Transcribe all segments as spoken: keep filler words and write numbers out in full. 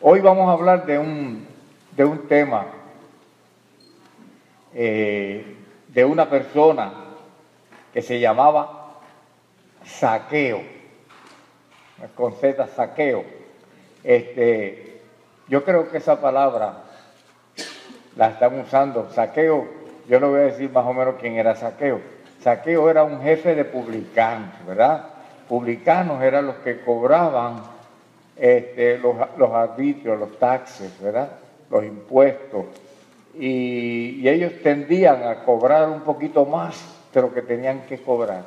Hoy vamos a hablar de un, de un tema, eh, de una persona que se llamaba Zaqueo, con Z, Zaqueo. Este, yo creo que esa palabra la están usando. Zaqueo, yo le voy a decir más o menos quién era Zaqueo. Zaqueo era un jefe de publicanos, ¿verdad? Publicanos eran los que cobraban este, los, los arbitrios, los taxes, ¿verdad? Los impuestos. Y, y ellos tendían a cobrar un poquito más de lo que tenían que cobrar.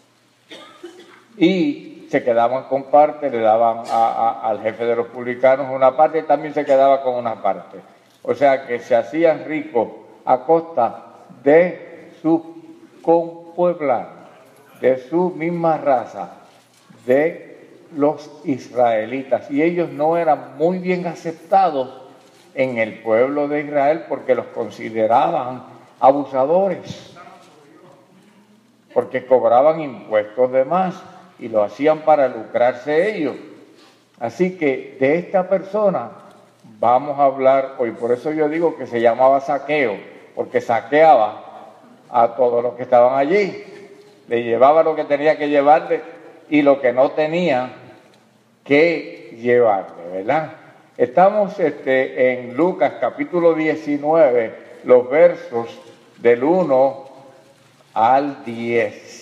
Y se quedaban con parte, le daban a, a, al jefe de los publicanos una parte y también se quedaba con una parte. O sea que se hacían ricos a costa de sus compueblanos, de su misma raza, de los israelitas. Y ellos no eran muy bien aceptados en el pueblo de Israel porque los consideraban abusadores, porque cobraban impuestos de más y lo hacían para lucrarse ellos. Así que de esta persona vamos a hablar hoy. Por eso yo digo que se llamaba Zaqueo, porque saqueaba a todos los que estaban allí. Le llevaba lo que tenía que llevarle y lo que no tenía que llevarle, ¿verdad? Estamos este, en Lucas capítulo diecinueve, los versos del uno al diez.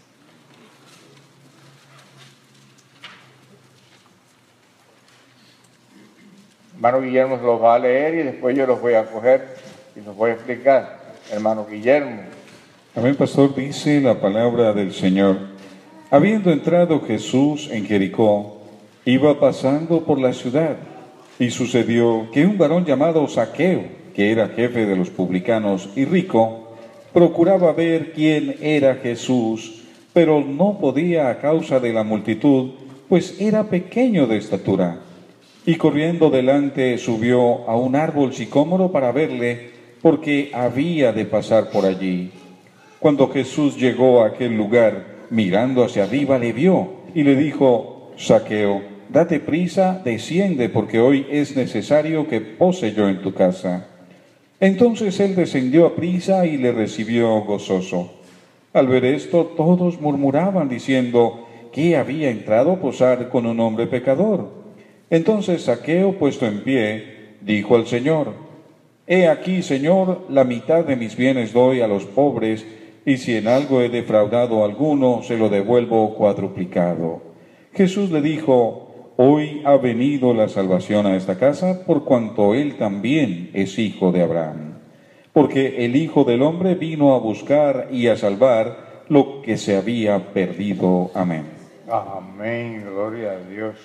Hermano Guillermo los va a leer y después yo los voy a coger y los voy a explicar. Hermano Guillermo. Amén, pastor. Dice la palabra del Señor. Habiendo entrado Jesús en Jericó, iba pasando por la ciudad, y sucedió que un varón llamado Zaqueo, que era jefe de los publicanos y rico, procuraba ver quién era Jesús, pero no podía a causa de la multitud, pues era pequeño de estatura. Y corriendo delante subió a un árbol sicómoro para verle, porque había de pasar por allí. Cuando Jesús llegó a aquel lugar, mirando hacia arriba, le vio y le dijo: Zaqueo, date prisa, desciende, porque hoy es necesario que pose yo en tu casa. Entonces él descendió a prisa y le recibió gozoso. Al ver esto, todos murmuraban, diciendo: ¿qué había entrado a posar con un hombre pecador? Entonces Zaqueo, puesto en pie, dijo al Señor: He aquí, Señor, la mitad de mis bienes doy a los pobres, y si en algo he defraudado a alguno, se lo devuelvo cuadruplicado. Jesús le dijo: Hoy ha venido la salvación a esta casa, por cuanto él también es hijo de Abraham. Porque el Hijo del Hombre vino a buscar y a salvar lo que se había perdido. Amén. Amén, gloria a Dios.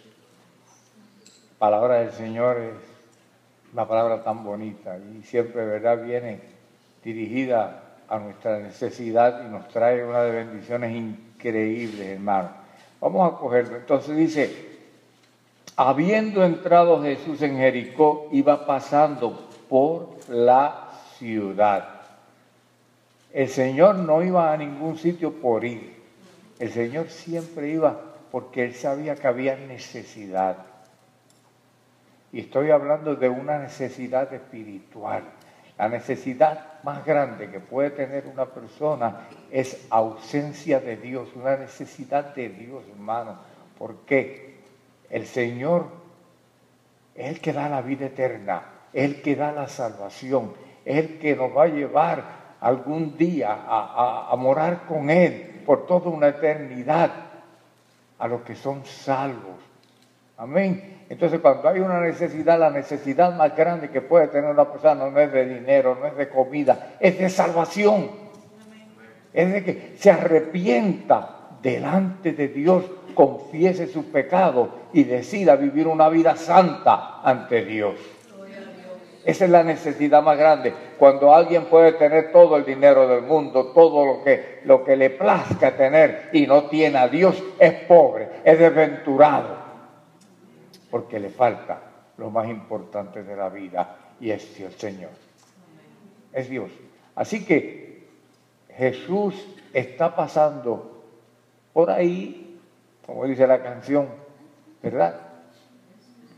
La palabra del Señor es una palabra tan bonita y siempre, ¿verdad?, viene dirigida a nuestra necesidad y nos trae una de bendiciones increíbles, hermano. Vamos a cogerlo. Entonces dice: habiendo entrado Jesús en Jericó, iba pasando por la ciudad. El Señor no iba a ningún sitio por ir. El Señor siempre iba porque Él sabía que había necesidad. Y estoy hablando de una necesidad espiritual. La necesidad más grande que puede tener una persona es ausencia de Dios, una necesidad de Dios, hermano. Porque el Señor es el que da la vida eterna, es el que da la salvación, es el que nos va a llevar algún día a, a, a morar con Él por toda una eternidad a los que son salvos. Amén. Entonces, cuando hay una necesidad, la necesidad más grande que puede tener una persona no es de dinero, no es de comida, es de salvación. Es de que se arrepienta delante de Dios, confiese su pecado y decida vivir una vida santa ante Dios. Esa es la necesidad más grande. Cuando alguien puede tener todo el dinero del mundo, todo lo que, lo que le plazca tener y no tiene a Dios, es pobre, es desventurado. Porque le falta lo más importante de la vida, y es el Señor. Es Dios. Así que Jesús está pasando por ahí, como dice la canción, ¿verdad?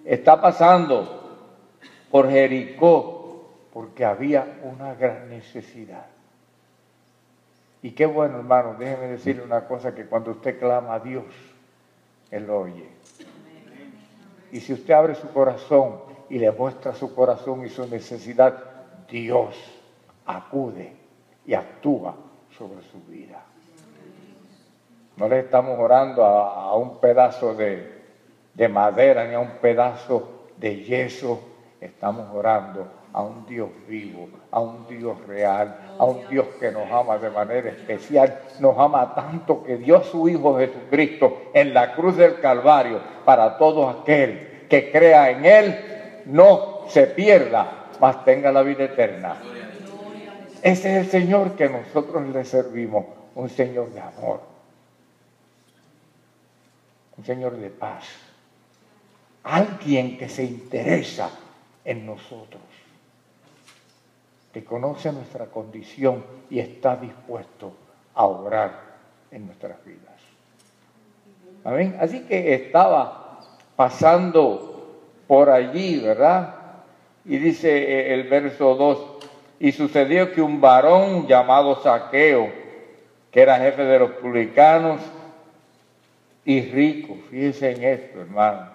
está pasando por Jericó porque había una gran necesidad. Y qué bueno, hermano, déjeme decirle una cosa, que cuando usted clama a Dios, Él lo oye. Y si usted abre su corazón y le muestra su corazón y su necesidad, Dios acude y actúa sobre su vida. No le estamos orando a, a un pedazo de, de madera ni a un pedazo de yeso. Estamos orando a un Dios vivo, a un Dios real, a un Dios que nos ama de manera especial. Nos ama tanto que dio a su Hijo Jesucristo en la cruz del Calvario para todo aquel que crea en Él, no se pierda, mas tenga la vida eterna. Ese es el Señor que nosotros le servimos, un Señor de amor, un Señor de paz, alguien que se interesa en nosotros, que conoce nuestra condición y está dispuesto a obrar en nuestras vidas. Amén. Así que estaba pasando por allí, ¿verdad? Y dice el verso dos, y sucedió que un varón llamado Zaqueo, que era jefe de los publicanos y rico, fíjense en esto, hermano.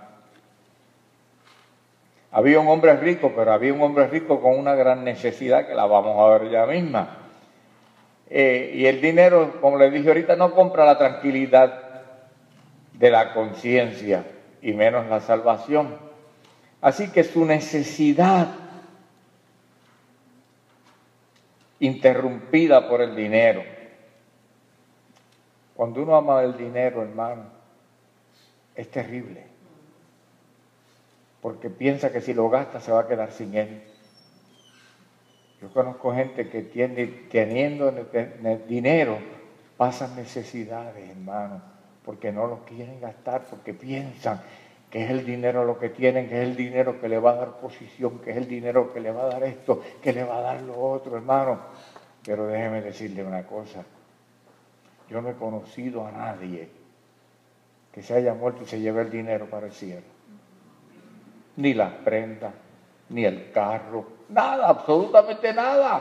Había un hombre rico, pero había un hombre rico con una gran necesidad que la vamos a ver ya misma. Eh, y el dinero, como les dije ahorita, no compra la tranquilidad de la conciencia y menos la salvación. Así que su necesidad, interrumpida por el dinero. Cuando uno ama el dinero, hermano, es terrible, porque piensa que si lo gasta se va a quedar sin él. Yo conozco gente que tiene, teniendo dinero, pasan necesidades, hermano, porque no lo quieren gastar, porque piensan que es el dinero lo que tienen, que es el dinero que le va a dar posición, que es el dinero que le va a dar esto, que le va a dar lo otro, hermano. Pero déjeme decirle una cosa, yo no he conocido a nadie que se haya muerto y se lleve el dinero para el cielo. Ni las prendas, ni el carro, nada, absolutamente nada.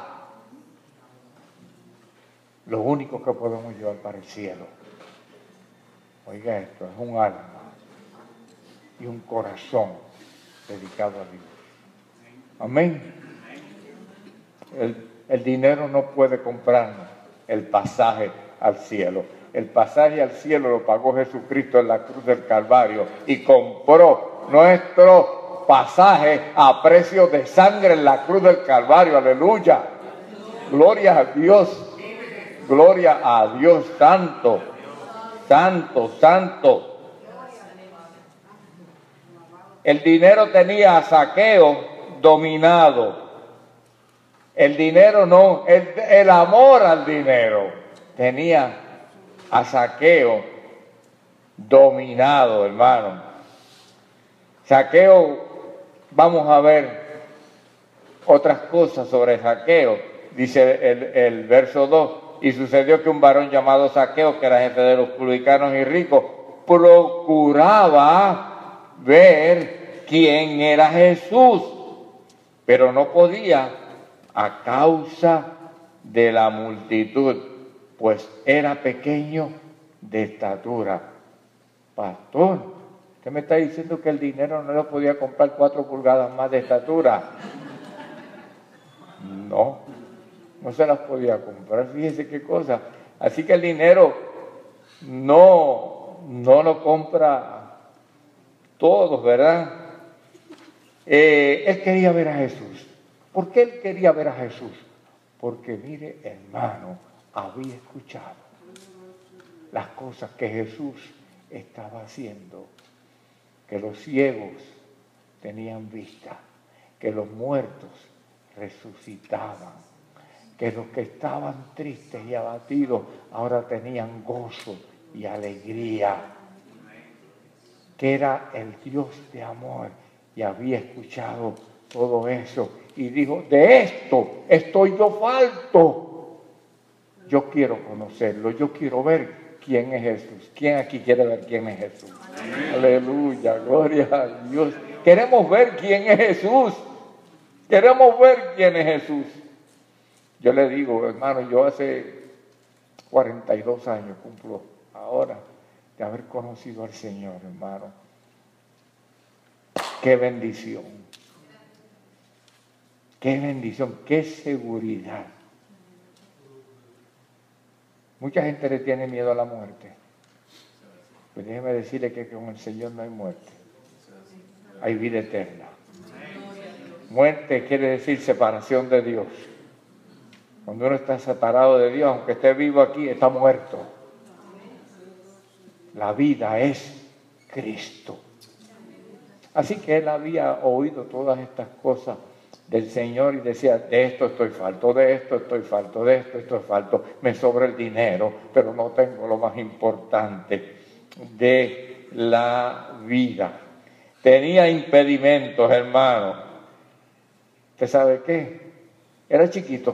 Lo único que podemos llevar para el cielo, oiga esto, es un alma y un corazón dedicado a Dios. Amén. El, el dinero no puede comprarnos el pasaje al cielo. El pasaje al cielo lo pagó Jesucristo en la cruz del Calvario y compró nuestro pasaje a precio de sangre en la cruz del Calvario. Aleluya. Gloria a Dios. Gloria a Dios santo. Santo, santo. El dinero tenía a Zaqueo dominado. El dinero no, el, el amor al dinero tenía a Zaqueo dominado, hermano. Zaqueo, vamos a ver otras cosas sobre Zaqueo. Dice el, el verso dos, y sucedió que un varón llamado Zaqueo, que era jefe de los publicanos y ricos, procuraba ver quién era Jesús, pero no podía a causa de la multitud, pues era pequeño de estatura. Pastor, usted me está diciendo que el dinero no le podía comprar cuatro pulgadas más de estatura. No, no se las podía comprar, fíjese qué cosa. Así que el dinero no, no lo compra todos, ¿verdad? Eh, él quería ver a Jesús. ¿Por qué él quería ver a Jesús? Porque, mire, hermano, había escuchado las cosas que Jesús estaba haciendo, que los ciegos tenían vista, que los muertos resucitaban, que los que estaban tristes y abatidos ahora tenían gozo y alegría, que era el Dios de amor, y había escuchado todo eso y dijo, de esto estoy yo falto. Yo quiero conocerlo, yo quiero ver quién es Jesús. ¿Quién aquí quiere ver quién es Jesús? Amén. Aleluya, gloria a Dios. Queremos ver quién es Jesús. Queremos ver quién es Jesús. Yo le digo, hermano, yo hace cuarenta y dos años cumplo ahora de haber conocido al Señor, hermano. Qué bendición. Qué bendición, qué seguridad. Mucha gente le tiene miedo a la muerte. Pues déjeme decirle que con el Señor no hay muerte. Hay vida eterna. Muerte quiere decir separación de Dios. Cuando uno está separado de Dios, aunque esté vivo aquí, está muerto. La vida es Cristo. Así que él había oído todas estas cosas del Señor y decía, de esto estoy falto, de esto estoy falto, de esto estoy falto, me sobra el dinero, pero no tengo lo más importante de la vida. Tenía impedimentos, hermano. ¿Usted sabe qué? Era chiquito.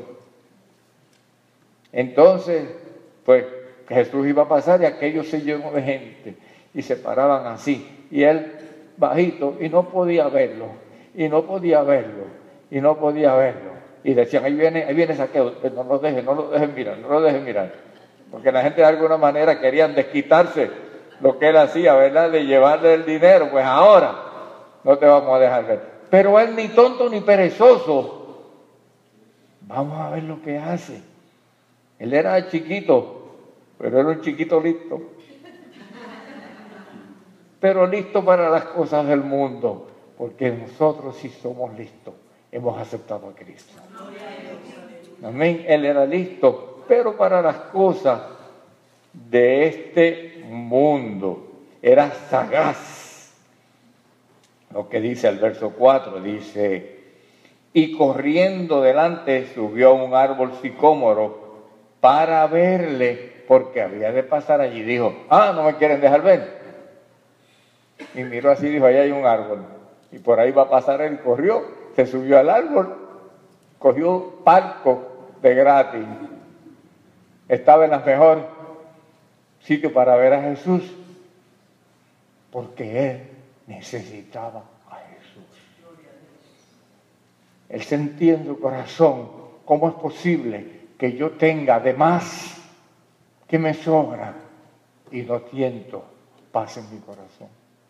Entonces, pues Jesús iba a pasar y aquello se llenó de gente y se paraban así. Y él bajito y no podía verlo, y no podía verlo. Y no podía verlo. Y decían, ahí viene, ahí viene Saqueo, no lo dejen, no lo dejen mirar, no lo dejen mirar. Porque la gente de alguna manera querían desquitarse lo que él hacía, ¿verdad? De llevarle el dinero, pues ahora no te vamos a dejar ver. Pero él ni tonto ni perezoso. Vamos a ver lo que hace. Él era chiquito, pero era un chiquito listo. Pero listo para las cosas del mundo, porque nosotros sí somos listos. Hemos aceptado a Cristo. Amén. Él era listo, pero para las cosas de este mundo era sagaz. Lo que dice el verso cuatro, dice, y corriendo delante subió a un árbol sicómoro para verle, porque había de pasar allí. Dijo, ah, no me quieren dejar ver. Y miró así y dijo, ahí hay un árbol. Y por ahí va a pasar él, corrió. Se subió al árbol, cogió palco de gratis. Estaba en el mejor sitio para ver a Jesús, porque él necesitaba a Jesús. Él sentía en su corazón, ¿cómo es posible que yo tenga de más que me sobra y no siento paz en mi corazón?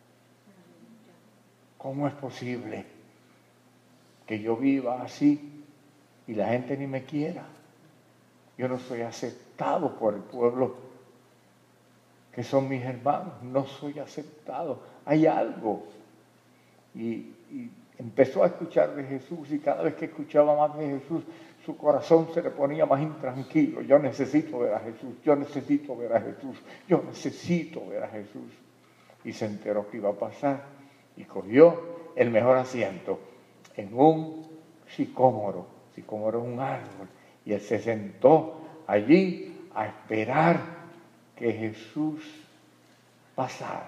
¿Cómo es posible que yo viva así y la gente ni me quiera? Yo no soy aceptado por el pueblo que son mis hermanos, no soy aceptado. Hay algo. Y, y empezó a escuchar de Jesús, y cada vez que escuchaba más de Jesús, su corazón se le ponía más intranquilo. Yo necesito ver a Jesús, yo necesito ver a Jesús, yo necesito ver a Jesús. Y se enteró que iba a pasar y cogió el mejor asiento en un sicómoro. Sicómoro es un árbol. Y él se sentó allí a esperar que Jesús pasara.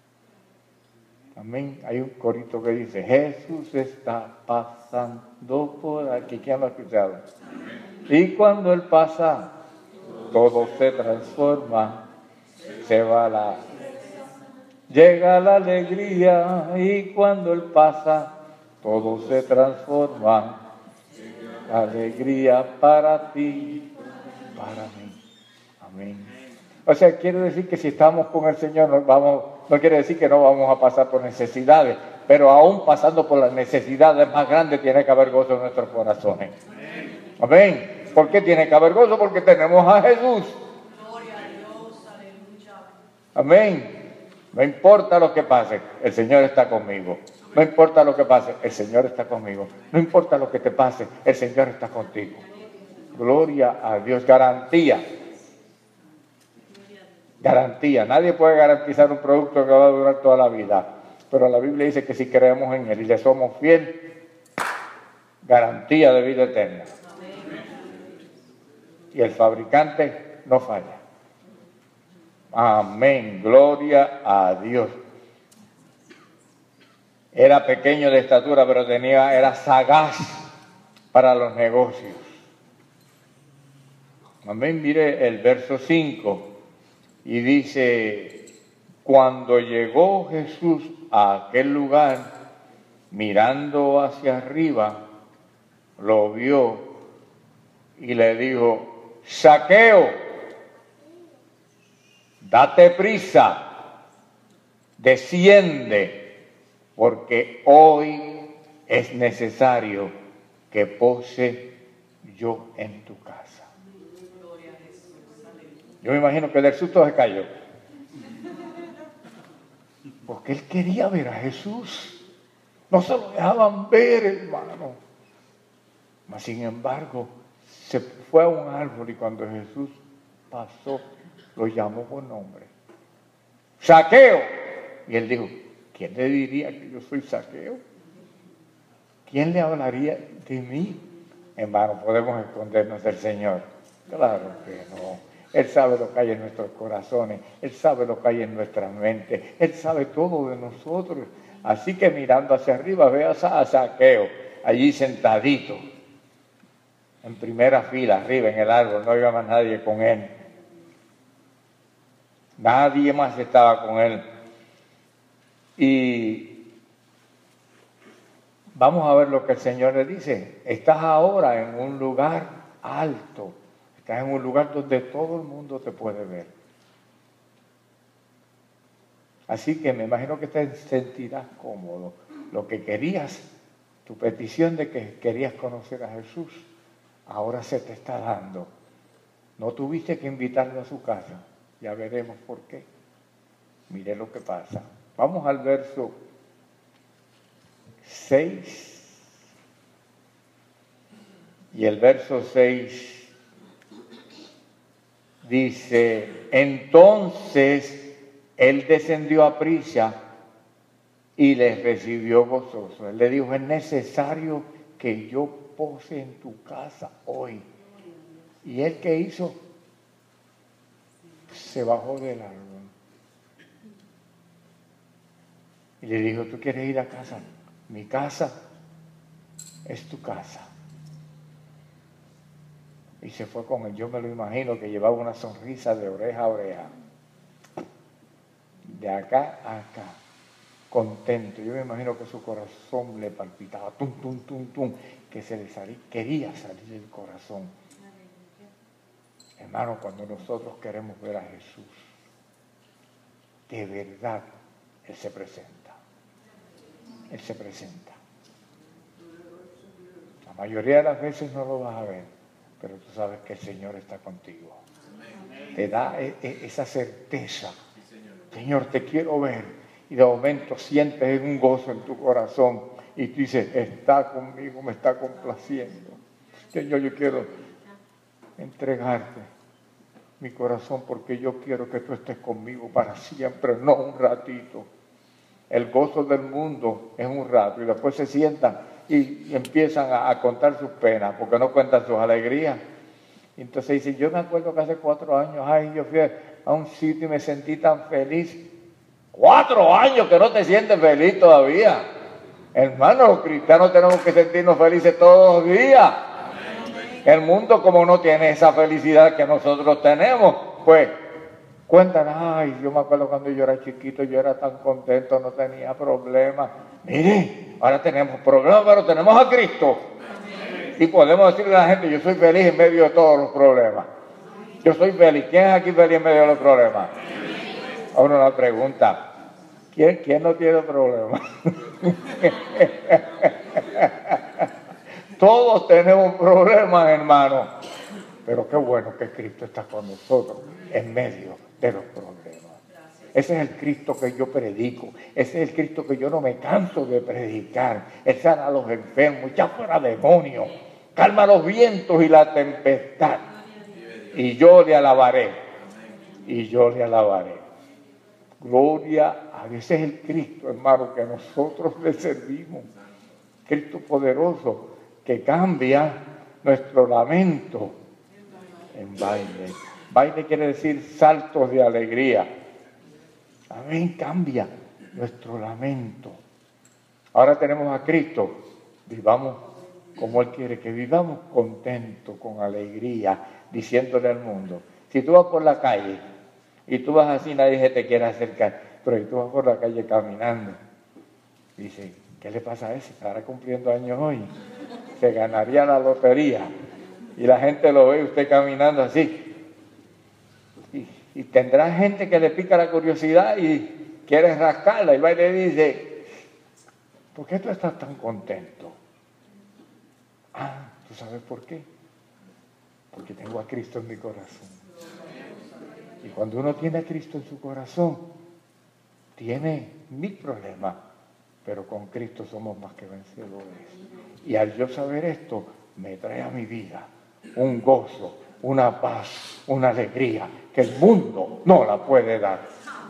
Amén. Hay un corito que dice, Jesús está pasando por aquí. ¿Quién lo ha escuchado? Y cuando él pasa, todo se transforma. Se va la... Llega la alegría y cuando él pasa, todo se transforma. Alegría para ti, para mí. Amén. O sea, quiere decir que si estamos con el Señor, no, vamos, no quiere decir que no vamos a pasar por necesidades, pero aún pasando por las necesidades más grandes, tiene que haber gozo en nuestros corazones. Amén. ¿Por qué tiene que haber gozo? Porque tenemos a Jesús. Gloria a Dios, aleluya. Amén. No importa lo que pase, el Señor está conmigo. No importa lo que pase, el Señor está conmigo. No importa lo que te pase, el Señor está contigo. Gloria a Dios. Garantía. Garantía. Nadie puede garantizar un producto que va a durar toda la vida. Pero la Biblia dice que si creemos en Él y le somos fieles, garantía de vida eterna. Y el fabricante no falla. Amén. Gloria a Dios. Era pequeño de estatura, pero tenía, era sagaz para los negocios. Amén. Mire el verso cinco. Y dice, cuando llegó Jesús a aquel lugar, mirando hacia arriba, lo vio y le dijo: Zaqueo, date prisa, desciende, porque hoy es necesario que pose yo en tu casa. Yo me imagino que del susto se cayó, porque él quería ver a Jesús. No se lo dejaban ver, hermano. Mas, sin embargo, se fue a un árbol y cuando Jesús pasó, lo llamó por nombre. ¡Zaqueo! Y él dijo: ¿quién le diría que yo soy Zaqueo? ¿Quién le hablaría de mí? Hermano, ¿podemos escondernos del Señor? Claro que no. Él sabe lo que hay en nuestros corazones. Él sabe lo que hay en nuestra mente. Él sabe todo de nosotros. Así que mirando hacia arriba, veo a Zaqueo allí sentadito, en primera fila, arriba en el árbol. No había más nadie con él. Nadie más estaba con él. Y vamos a ver lo que el Señor le dice. Estás ahora en un lugar alto. Estás en un lugar donde todo el mundo te puede ver. Así que me imagino que te sentirás cómodo. Lo que querías, tu petición de que querías conocer a Jesús, ahora se te está dando. No tuviste que invitarlo a su casa. Ya veremos por qué. Mire lo que pasa. Vamos al verso seis. Y el verso seis dice: entonces él descendió a prisa y les recibió gozoso. Él le dijo: es necesario que yo pose en tu casa hoy. ¿Y él qué hizo? Se bajó del árbol. Y le dijo: ¿tú quieres ir a casa? Mi casa es tu casa. Y se fue con él. Yo me lo imagino que llevaba una sonrisa de oreja a oreja. De acá a acá. Contento. Yo me imagino que su corazón le palpitaba. Tum, tum, tum, tum. Que se le salía, quería salir del corazón. Hermano, cuando nosotros queremos ver a Jesús, de verdad, Él se presenta. Él se presenta. La mayoría de las veces no lo vas a ver, pero tú sabes que el Señor está contigo. Te da esa certeza. Señor, te quiero ver. Y de momento sientes un gozo en tu corazón y tú dices: está conmigo, me está complaciendo. Señor, yo quiero entregarte mi corazón porque yo quiero que tú estés conmigo para siempre, no un ratito. El gozo del mundo es un rato y después se sientan y, y empiezan a, a contar sus penas porque no cuentan sus alegrías. Y entonces dicen: yo me acuerdo que hace cuatro años, ay, yo fui a un sitio y me sentí tan feliz. Cuatro años que no te sientes feliz todavía. Hermanos, los cristianos tenemos que sentirnos felices todos los días. El mundo, como no tiene esa felicidad que nosotros tenemos, pues cuentan: ay, yo me acuerdo cuando yo era chiquito, yo era tan contento, no tenía problemas. Mire, ahora tenemos problemas, pero tenemos a Cristo. Y podemos decirle a la gente: yo soy feliz en medio de todos los problemas. Yo soy feliz. ¿Quién es aquí feliz en medio de los problemas? Ahora una pregunta: ¿quién, quién no tiene problemas? Todos tenemos problemas, hermano. Pero qué bueno que Cristo está con nosotros en medio de los problemas. Ese es el Cristo que yo predico. Ese es el Cristo que yo no me canso de predicar. Él sana a los enfermos, echa fuera demonios, calma los vientos y la tempestad. Y yo le alabaré. Y yo le alabaré. Gloria a Dios. Ese es el Cristo, hermano, que nosotros le servimos. Cristo poderoso que cambia nuestro lamento en baile. Baile quiere decir saltos de alegría. Amén, cambia nuestro lamento. Ahora tenemos a Cristo. Vivamos como Él quiere que vivamos, contentos, con alegría, diciéndole al mundo. Si tú vas por la calle y tú vas así, nadie se te quiere acercar, pero si tú vas por la calle caminando, dice: ¿Qué le pasa a ese? Estará cumpliendo años hoy. Se ganaría la lotería. Y la gente lo ve usted caminando así. Y, y tendrá gente que le pica la curiosidad y quiere rascarla. Y va y le dice, ¿por qué tú estás tan contento? Ah, ¿tú sabes por qué? Porque tengo a Cristo en mi corazón. Y cuando uno tiene a Cristo en su corazón, tiene mil problemas, pero con Cristo somos más que vencedores. Y al yo saber esto, me trae a mi vida un gozo, una paz, una alegría que el mundo no la puede dar.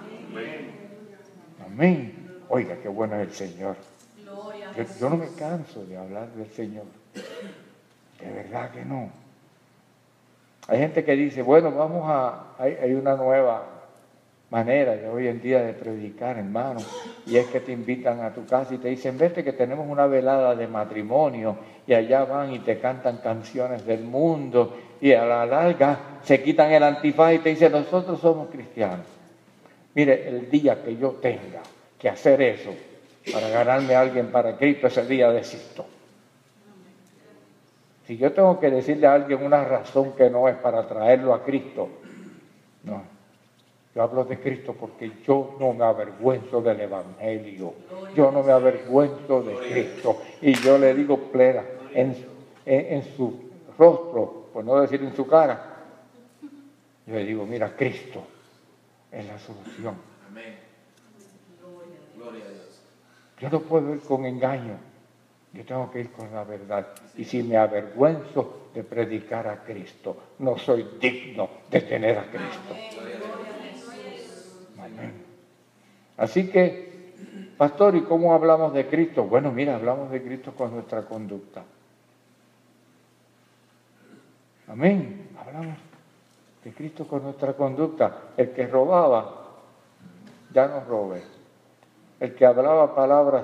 Amén. Oiga, qué bueno es el Señor. Yo, yo no me canso de hablar del Señor. De verdad que no. Hay gente que dice, bueno, vamos a... Hay, hay una nueva manera de hoy en día de predicar, hermano, y es que te invitan a tu casa y te dicen, vete que tenemos una velada de matrimonio, y allá van y te cantan canciones del mundo, y a la larga se quitan el antifaz y te dicen, nosotros somos cristianos. Mire, el día que yo tenga que hacer eso para ganarme a alguien para Cristo, ese día desisto. Si yo tengo que decirle a alguien una razón que no es para traerlo a Cristo, no. Yo hablo de Cristo porque yo no me avergüenzo del Evangelio. Yo no me avergüenzo de Cristo. Y yo le digo plena, en, en, en su rostro, por no decir en su cara, yo le digo, mira, Cristo es la solución. Amén. Gloria a Dios. Yo no puedo ir con engaño. Yo tengo que ir con la verdad. Y si me avergüenzo de predicar a Cristo, no soy digno de tener a Cristo. Amén. Así que, pastor, ¿y cómo hablamos de Cristo? Bueno, mira, hablamos de Cristo con nuestra conducta. Amén. Hablamos de Cristo con nuestra conducta. El que robaba, ya no robe. El que hablaba palabras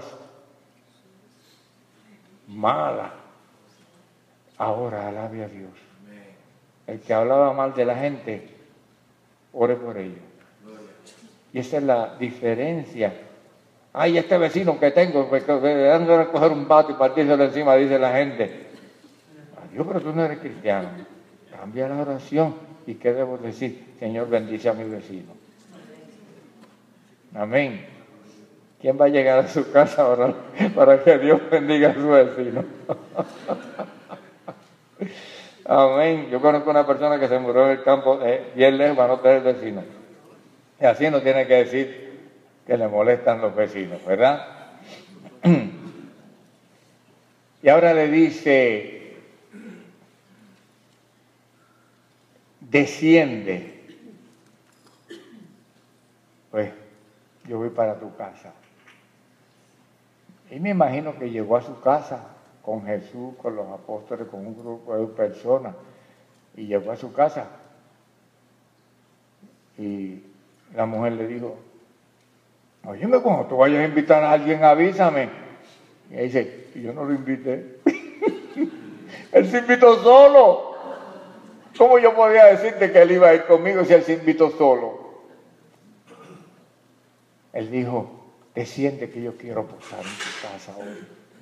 malas, ahora alabe a Dios. El que hablaba mal de la gente, ore por ellos. Y esa es la diferencia. Ay, este vecino que tengo, que ando a coger un bate y partírselo encima, dice la gente. Adiós, pero tú no eres cristiano. Cambia la oración. ¿Y qué debo decir? Señor, bendice a mi vecino. Amén. ¿Quién va a llegar a su casa ahora para que Dios bendiga a su vecino? Amén. Yo conozco una persona que se murió en el campo eh, bien lejos para no tener vecino. Y así no tiene que decir que le molestan los vecinos, ¿verdad? Y ahora le dice, desciende. Pues yo voy para tu casa. Y me imagino que llegó a su casa con Jesús, con los apóstoles, con un grupo de personas. Y llegó a su casa. Y la mujer le dijo, óyeme, cuando tú vayas a invitar a alguien, avísame. Y ella dice, yo no lo invité. Él se invitó solo. ¿Cómo yo podía decirte que él iba a ir conmigo si él se invitó solo? Él dijo, desciende que yo quiero posar en tu casa hoy.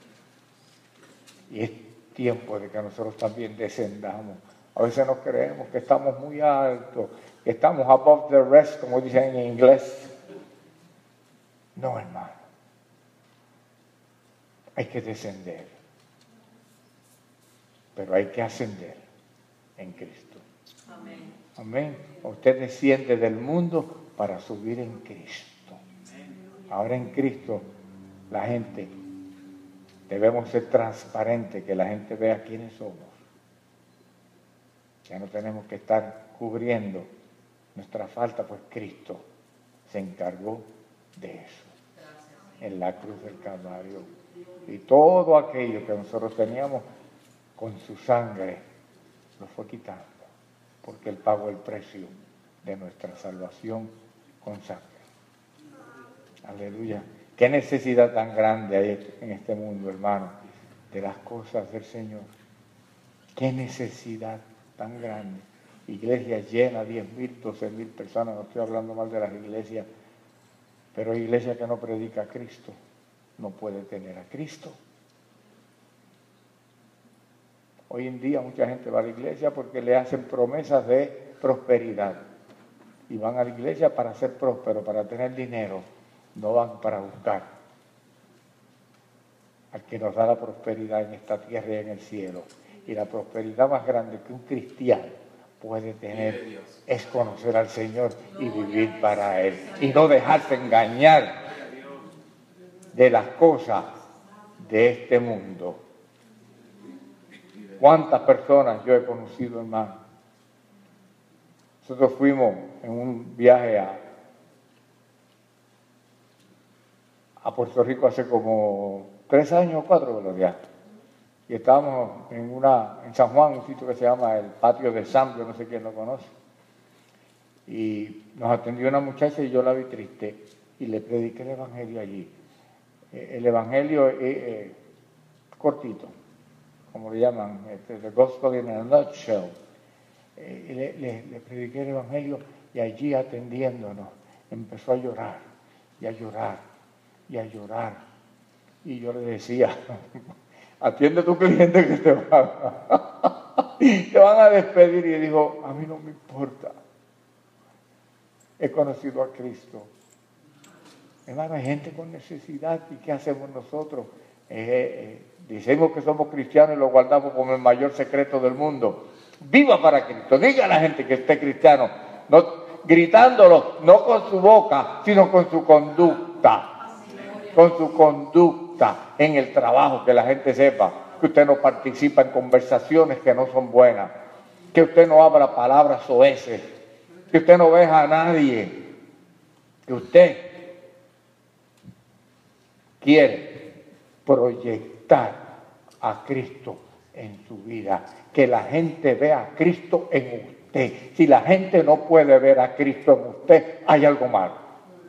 Y es tiempo de que nosotros también descendamos. A veces nos creemos que estamos muy altos, que estamos above the rest, como dicen en inglés. No, hermano. Hay que descender. Pero hay que ascender en Cristo. Amén. Amén. Usted desciende del mundo para subir en Cristo. Ahora en Cristo la gente, debemos ser transparentes, que la gente vea quiénes somos. Ya no tenemos que estar cubriendo nuestra falta, pues Cristo se encargó de eso en la cruz del Calvario. Y todo aquello que nosotros teníamos con su sangre lo fue quitando, porque Él pagó el precio de nuestra salvación con sangre. Aleluya. Qué necesidad tan grande hay en este mundo, hermano, de las cosas del Señor. Qué necesidad tan grande. Iglesias llenas, diez mil, doce mil personas. No estoy hablando mal de las iglesias, pero hay iglesias que no predican a Cristo. no puede tener a Cristo. Hoy en día mucha gente va a la iglesia porque le hacen promesas de prosperidad. Y van a la iglesia para ser prósperos, para tener dinero. No van para buscar al que nos da la prosperidad en esta tierra y en el cielo. Y la prosperidad más grande que un cristiano puede tener es conocer al Señor y vivir para Él. Y no dejarse engañar de las cosas de este mundo. ¿Cuántas personas yo he conocido, hermano? Nosotros fuimos en un viaje a, a Puerto Rico hace como tres años o cuatro de los viajes. Y estábamos en una en San Juan, un sitio que se llama el Patio de San, yo no sé quién lo conoce. Y nos atendió una muchacha y yo la vi triste y le prediqué el Evangelio allí. El Evangelio es eh, cortito, como le llaman, este, the Gospel in a nutshell. Eh, le, le, le prediqué el Evangelio y allí atendiéndonos empezó a llorar y a llorar y a llorar. Y yo le decía, atiende a tu cliente que te van a, te van a despedir. Y dijo, a mí no me importa. He conocido a Cristo. Hermano, hay gente con necesidad. ¿Y qué hacemos nosotros? Eh, eh, decimos que somos cristianos y lo guardamos como el mayor secreto del mundo. Viva para Cristo. Diga a la gente que esté cristiano, no, gritándolo, no con su boca, sino con su conducta. Con su conducta en el trabajo, que la gente sepa que usted no participa en conversaciones que no son buenas, que usted no habla palabras soeces, que usted no deja a nadie, que usted quiere proyectar a Cristo en su vida, que la gente vea a Cristo en usted. Si la gente no puede ver a Cristo en usted, hay algo malo.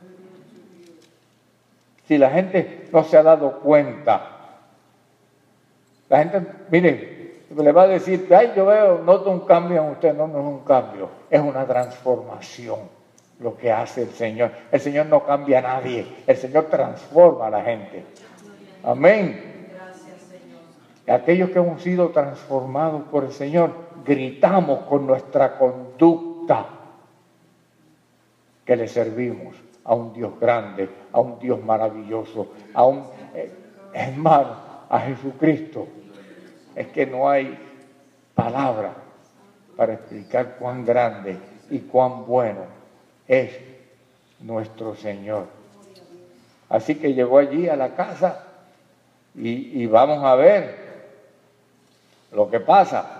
Si la gente no se ha dado cuenta, la gente, mire, le va a decir, ay, yo veo, noto un cambio en usted. No, no es un cambio, es una transformación lo que hace el Señor. El Señor no cambia a nadie, el Señor transforma a la gente. Amén. Gracias, Señor. Y aquellos que hemos sido transformados por el Señor, gritamos con nuestra conducta que le servimos a un Dios grande, a un Dios maravilloso, a un eh, hermano, a Jesucristo. Es que no hay palabra para explicar cuán grande y cuán bueno es nuestro Señor. Así que llegó allí a la casa y, y vamos a ver lo que pasa.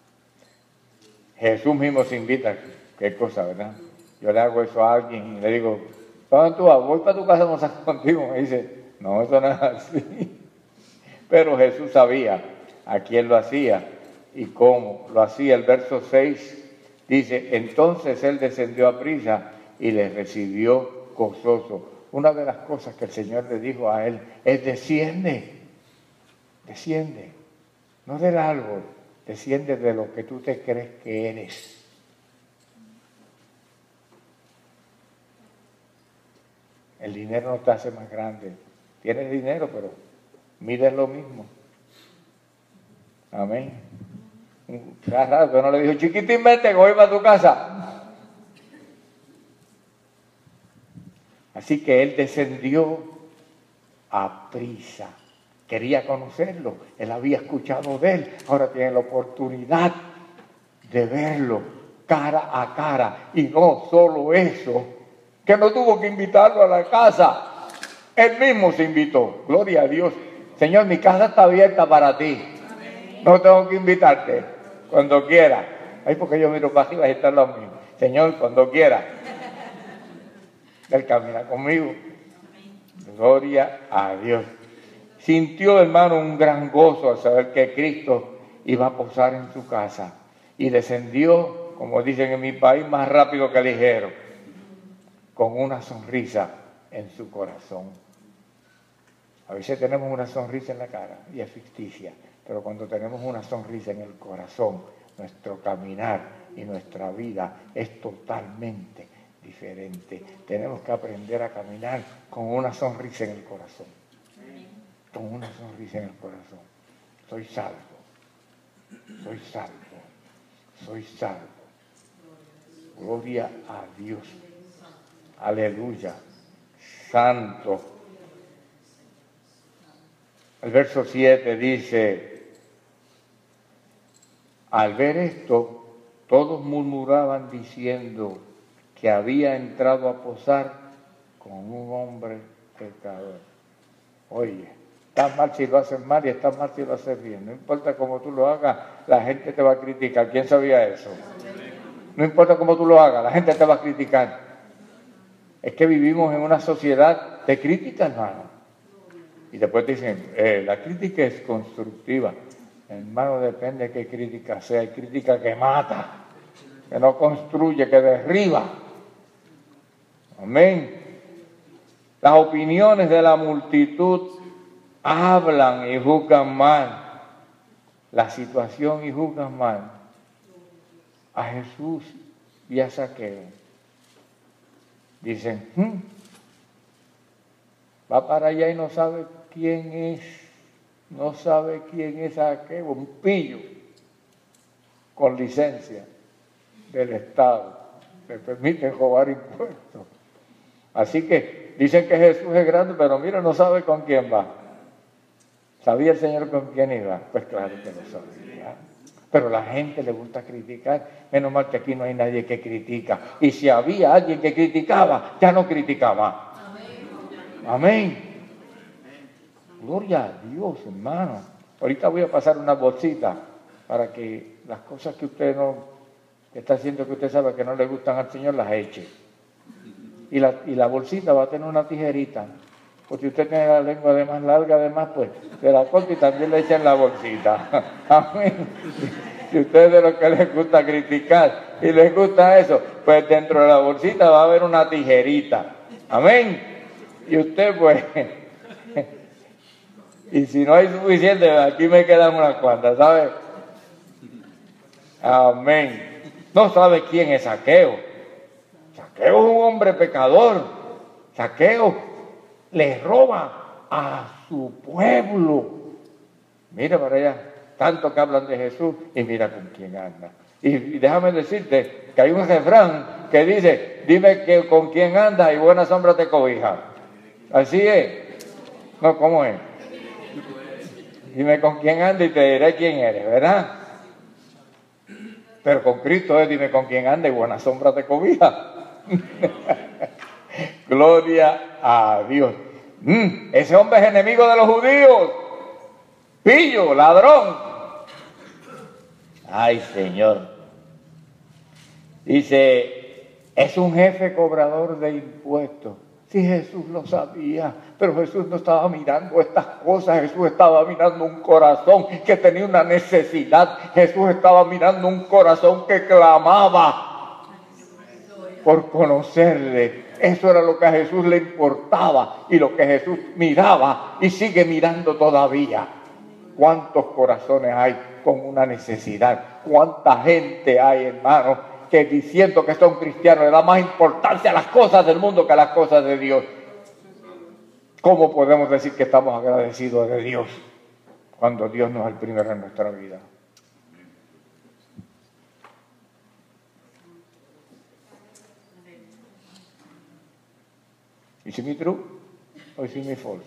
Jesús mismo se invita. Qué cosa, ¿verdad? Yo le hago eso a alguien y le digo, ¿para dónde tú vas? Voy para tu casa a almorzar contigo. Me dice, no, eso no es así. Pero Jesús sabía a quién lo hacía y cómo lo hacía. El verso seis dice, entonces él descendió a prisa y le recibió gozoso. Una de las cosas que el Señor le dijo a él es, desciende, desciende, no del árbol, desciende de lo que tú te crees que eres. El dinero no te hace más grande. Tienes dinero, pero mides lo mismo. Amén. Cada rato no le dijo, chiquitín, vete, que voy para tu casa. Así que él descendió a prisa. Quería conocerlo. Él había escuchado de él. Ahora tiene la oportunidad de verlo cara a cara. Y no solo eso, que no tuvo que invitarlo a la casa. Él mismo se invitó. Gloria a Dios. Señor, mi casa está abierta para ti. No tengo que invitarte. Cuando quiera. Ay, porque yo miro para arriba y está lo mismo. Señor, cuando quiera. Él camina conmigo. Gloria a Dios. Sintió, hermano, un gran gozo al saber que Cristo iba a posar en su casa. Y descendió, como dicen en mi país, más rápido que ligero, con una sonrisa en su corazón. A veces tenemos una sonrisa en la cara y es ficticia, pero cuando tenemos una sonrisa en el corazón, nuestro caminar y nuestra vida es totalmente diferente. Tenemos que aprender a caminar con una sonrisa en el corazón. con una sonrisa en el corazón. Soy salvo, soy salvo, soy salvo. Gloria a Dios. Aleluya. Santo. El verso siete dice, al ver esto, todos murmuraban diciendo que había entrado a posar con un hombre pecador. Oye, estás mal si lo haces mal y estás mal si lo haces bien. No importa cómo tú lo hagas, la gente te va a criticar. ¿Quién sabía eso? No importa cómo tú lo hagas, la gente te va a criticar. Es que vivimos en una sociedad de crítica, hermano. Y después te dicen, eh, la crítica es constructiva. Hermano, depende de qué crítica sea. Hay crítica que mata, que no construye, que derriba. Amén. Las opiniones de la multitud hablan y juzgan mal la situación y juzgan mal a Jesús y a Zaqueo. Dicen, hmm, va para allá y no sabe quién es, no sabe quién es Zaqueo, un pillo con licencia del Estado, le permiten robar impuestos. Así que dicen que Jesús es grande, pero mira, no sabe con quién va. ¿Sabía el Señor con quién iba? Pues claro que lo sabía. Pero a la gente le gusta criticar. Menos mal que aquí no hay nadie que critica. Y si había alguien que criticaba, ya no criticaba. Amén. Amén. Gloria a Dios, hermano. Ahorita voy a pasar una bolsita para que las cosas que usted no que está haciendo, que usted sabe que no le gustan al Señor, las eche. Y la, y la bolsita va a tener una tijerita. Pues si usted tiene la lengua de más larga, además, pues se la corta y también le echa en la bolsita. Amén. Si usted es de los que les gusta criticar y les gusta eso, pues dentro de la bolsita va a haber una tijerita. Amén. Y usted, pues, y si no hay suficiente, aquí me quedan unas cuantas, ¿sabe? Amén. No sabe quién es Zaqueo. Zaqueo es un hombre pecador. Zaqueo le roba a su pueblo. Mira para allá, tanto que hablan de Jesús y mira con quién anda. Y, y déjame decirte que hay un refrán que dice, dime que con quién anda y buena sombra te cobija. Así es. No, ¿cómo es? Dime con quién anda y te diré quién eres, ¿verdad? Pero con Cristo es, dime con quién anda y buena sombra te cobija. Gloria a Dios. Mm, ese hombre es enemigo de los judíos. Pillo, ladrón. Ay, Señor. Dice, es un jefe cobrador de impuestos. Sí, Jesús lo sabía, pero Jesús no estaba mirando estas cosas. Jesús estaba mirando un corazón que tenía una necesidad. Jesús estaba mirando un corazón que clamaba por conocerle. Eso era lo que a Jesús le importaba y lo que Jesús miraba y sigue mirando todavía. ¿Cuántos corazones hay con una necesidad? ¿Cuánta gente hay, hermano, que diciendo que son cristianos le da más importancia a las cosas del mundo que a las cosas de Dios? ¿Cómo podemos decir que estamos agradecidos de Dios cuando Dios no es el primero en nuestra vida? ¿Is it true o is it false?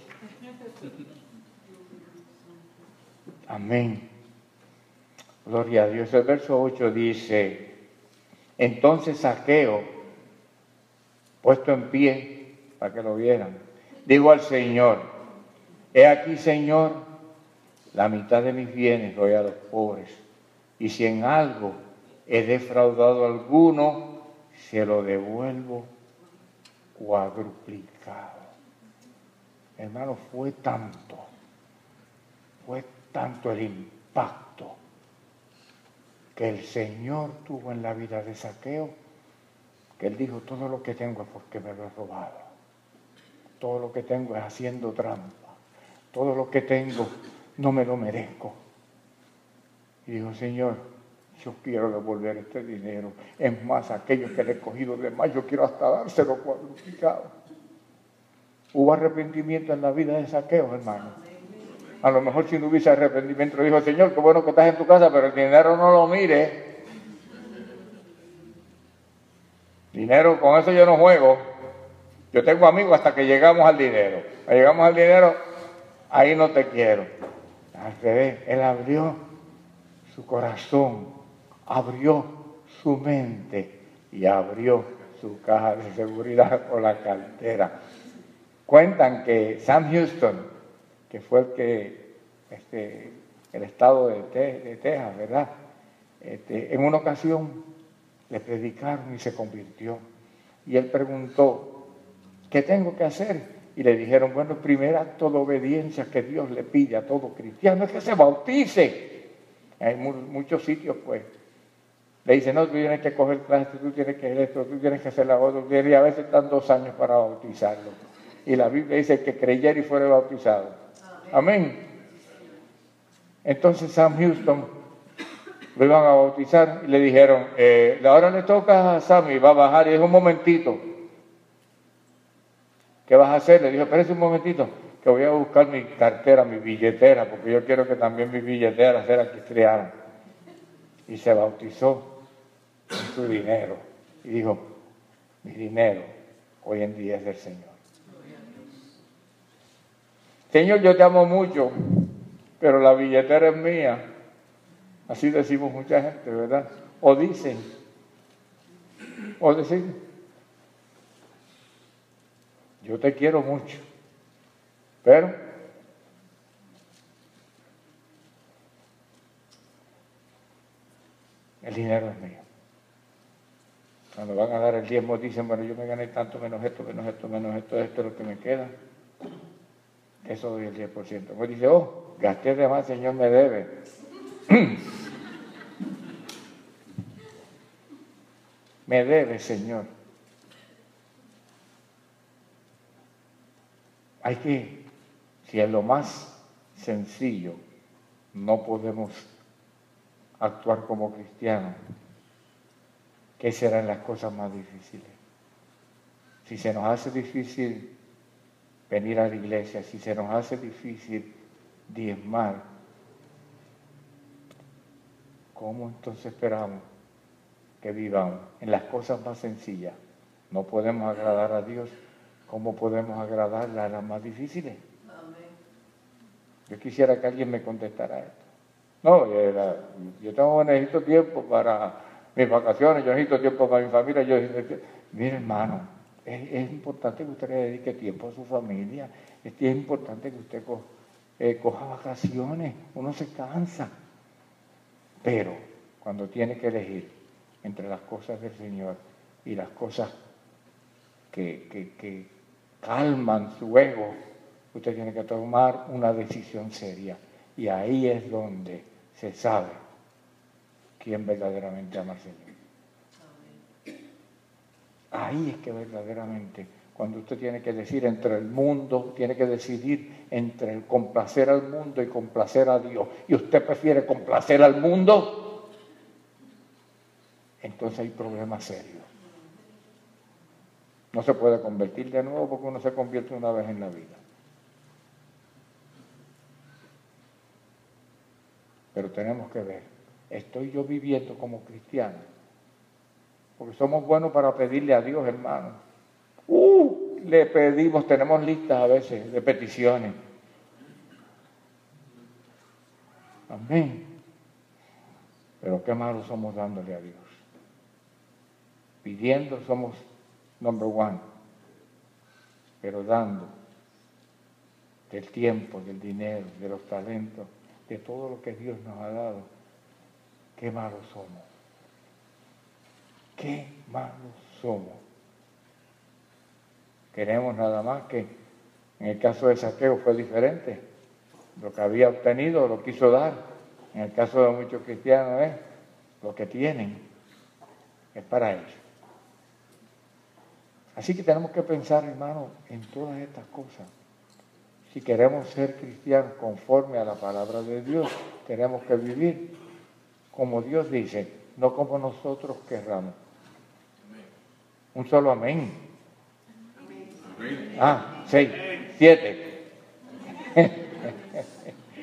Amén. Gloria a Dios. El verso ocho dice, entonces Zaqueo, puesto en pie, para que lo vieran, dijo al Señor, he aquí, Señor, la mitad de mis bienes doy a los pobres, y si en algo he defraudado a alguno, se lo devuelvo cuadruplicado. Hermano, fue tanto, fue tanto el impacto que el Señor tuvo en la vida de Zaqueo, que él dijo, todo lo que tengo es porque me lo he robado, todo lo que tengo es haciendo trampa, todo lo que tengo no me lo merezco. Y dijo, Señor, yo quiero devolver este dinero. Es más, aquellos que le he cogido de más, yo quiero hasta dárselo cuadruplicado. Hubo arrepentimiento en la vida de Zaqueo, hermano. A lo mejor si no hubiese arrepentimiento, dijo, Señor, qué bueno que estás en tu casa, pero el dinero no lo mire. Dinero, con eso yo no juego. Yo tengo amigos hasta que llegamos al dinero. Cuando llegamos al dinero, ahí no te quiero. Al revés, él abrió su corazón, abrió su mente y abrió su caja de seguridad o la cartera. Cuentan que Sam Houston, que fue el que, este, el estado de, Te, de Texas, ¿verdad? Este, en una ocasión le predicaron y se convirtió. Y él preguntó, ¿qué tengo que hacer? Y le dijeron, bueno, el primer acto de obediencia que Dios le pide a todo cristiano es que se bautice. Hay mu muchos sitios, pues, le dicen, no, tú tienes que coger clases, tú tienes que hacer esto, tú tienes que hacer la otra, y a veces están dos años para bautizarlo. Y la Biblia dice que creyera y fuera bautizado. Amén. Amén. Entonces Sam Houston lo iban a bautizar y le dijeron, eh, ahora le toca a Sammy, va a bajar, y dijo, un momentito. ¿Qué vas a hacer? Le dijo, espérese un momentito, que voy a buscar mi cartera, mi billetera, porque yo quiero que también mi billetera sea cristiana. Y se bautizó con su dinero. Y dijo, mi dinero hoy en día es del Señor. Señor, yo te amo mucho, pero la billetera es mía. Así decimos mucha gente, ¿verdad? O dicen, o decir, yo te quiero mucho, pero el dinero es mío. Cuando van a dar el diezmo dicen, bueno, yo me gané tanto, menos esto, menos esto, menos esto, esto es lo que me queda. Eso doy el diez por ciento. Pues dice, oh, gasté de más, Señor, me debe. Me debe, Señor. Hay que, si es lo más sencillo, no podemos actuar como cristianos, ¿qué serán las cosas más difíciles? Si se nos hace difícil venir a la iglesia, si se nos hace difícil diezmar, ¿cómo entonces esperamos que vivamos en las cosas más sencillas? No podemos agradar a Dios. ¿Cómo podemos agradarle a las más difíciles? Amén. Yo quisiera que alguien me contestara esto. No, era, yo tengo, necesito tiempo para mis vacaciones, yo necesito tiempo para mi familia. Yo necesito... Mire, hermano, es, es importante que usted le dedique tiempo a su familia. Es, es importante que usted co, eh, coja vacaciones. Uno se cansa. Pero cuando tiene que elegir entre las cosas del Señor y las cosas que, que, que calman su ego, usted tiene que tomar una decisión seria. Y ahí es donde se sabe quién verdaderamente ama al Señor. Ahí es que verdaderamente, cuando usted tiene que decir entre el mundo, tiene que decidir entre el complacer al mundo y complacer a Dios, y usted prefiere complacer al mundo, entonces hay problemas serios. No se puede convertir de nuevo porque uno se convierte una vez en la vida. Pero tenemos que ver, ¿estoy yo viviendo como cristiano? Porque somos buenos para pedirle a Dios, hermano. Uh, le pedimos, tenemos listas a veces de peticiones. Amén. Pero qué malos somos dándole a Dios. Pidiendo somos number one, pero dando del tiempo, del dinero, de los talentos, de todo lo que Dios nos ha dado, qué malos somos. Qué malos somos. Queremos nada más que, en el caso de Saqueo fue diferente. Lo que había obtenido lo quiso dar. En el caso de muchos cristianos es lo que tienen, es para ellos. Así que tenemos que pensar, hermano, en todas estas cosas. Si queremos ser cristianos conforme a la palabra de Dios, tenemos que vivir como Dios dice, no como nosotros querramos. Un solo amén. Ah, seis, siete.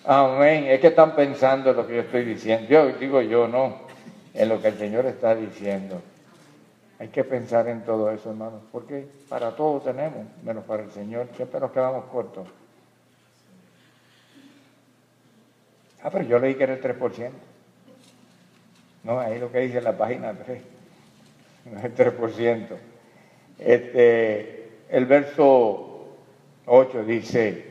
Amén. Es que están pensando en lo que yo estoy diciendo. Yo digo yo, no, en lo que el Señor está diciendo. Hay que pensar en todo eso, hermanos, porque para todo tenemos, menos para el Señor. Siempre nos quedamos cortos. Ah, pero yo leí que era el tres por ciento. No, ahí lo que dice en la página tres. No es el tres por ciento. Este, el verso ocho dice,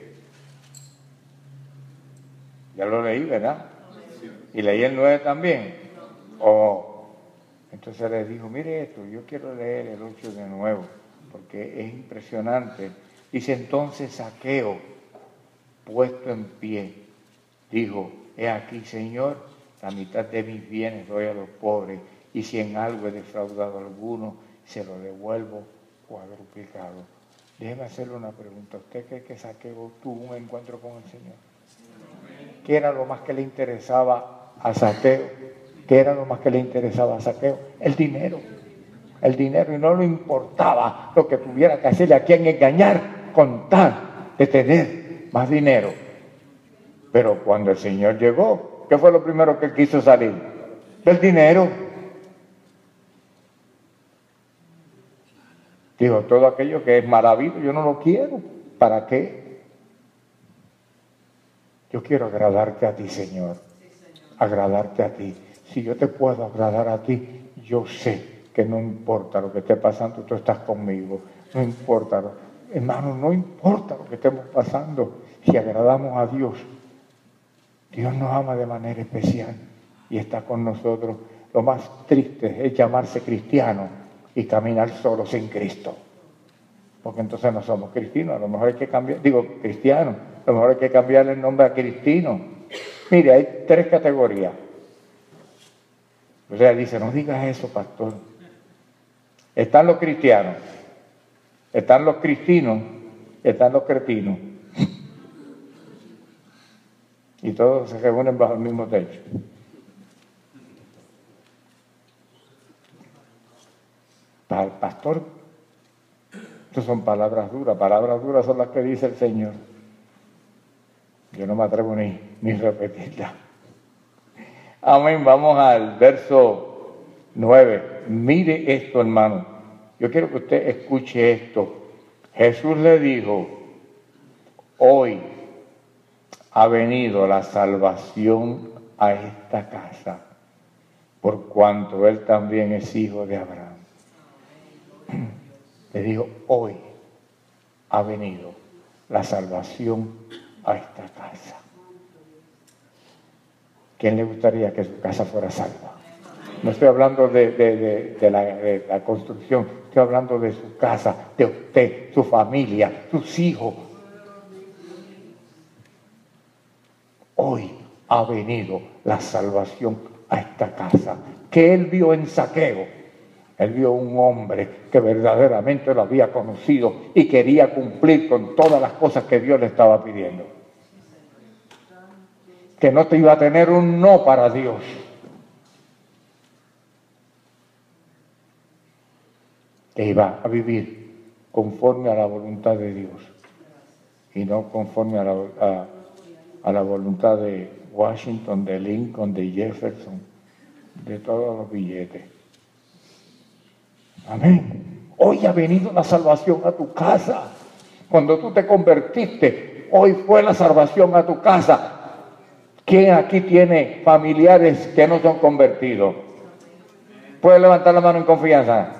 ya lo leí, ¿verdad? Y leí el nueve también. Oh, entonces les dijo, mire esto, yo quiero leer el ocho de nuevo, porque es impresionante. Dice entonces Zaqueo, puesto en pie, dijo, he aquí, Señor, la mitad de mis bienes doy a los pobres, y si en algo he defraudado a alguno, se lo devuelvo cuadruplicado. Déjeme hacerle una pregunta. ¿Usted cree que Zaqueo tuvo un encuentro con el Señor? ¿Qué era lo más que le interesaba a Zaqueo? ¿Qué era lo más que le interesaba a Zaqueo? El dinero. El dinero, y no le importaba lo que tuviera que hacerle a quien engañar con tal de tener más dinero. Pero cuando el Señor llegó, ¿qué fue lo primero que él quiso salir? Del dinero. Dijo, todo aquello que es maravilloso, yo no lo quiero. ¿Para qué? Yo quiero agradarte a ti, Señor. Agradarte a ti. Si yo te puedo agradar a ti, yo sé que no importa lo que esté pasando, tú estás conmigo. No importa, lo, hermano, no importa lo que estemos pasando. Si agradamos a Dios, Dios nos ama de manera especial y está con nosotros. Lo más triste es llamarse cristiano y caminar solo sin Cristo. Porque entonces no somos cristianos. A lo mejor hay que cambiar, digo, cristianos. A lo mejor hay que cambiarle el nombre a cristino. Mire, hay tres categorías. O sea, dice, no digas eso, pastor. Están los cristianos, están los cristinos, están los cretinos. Y todos se reúnen bajo el mismo techo. Para el pastor, estas son palabras duras. Palabras duras son las que dice el Señor. Yo no me atrevo ni, ni repetirlas. Amén. Vamos al verso nueve. Mire esto, hermano. Yo quiero que usted escuche esto. Jesús le dijo, hoy ha venido la salvación a esta casa, por cuanto él también es hijo de Abraham. Le dijo, hoy ha venido la salvación a esta casa. ¿Quién le gustaría que su casa fuera salva? No estoy hablando de, de, de, de, la, de la construcción, estoy hablando de su casa, de usted, su familia, sus hijos. Hoy ha venido la salvación a esta casa. ¿Qué él vio en Zaqueo? Él vio un hombre que verdaderamente lo había conocido y quería cumplir con todas las cosas que Dios le estaba pidiendo. Que no te iba a tener un no para Dios. Que iba a vivir conforme a la voluntad de Dios y no conforme a la, a, a la voluntad de Washington, de Lincoln, de Jefferson, de todos los billetes. Amén. Hoy ha venido la salvación a tu casa. Cuando tú te convertiste, hoy fue la salvación a tu casa. ¿Quién aquí tiene familiares que no son convertidos? ¿Puede levantar la mano en confianza?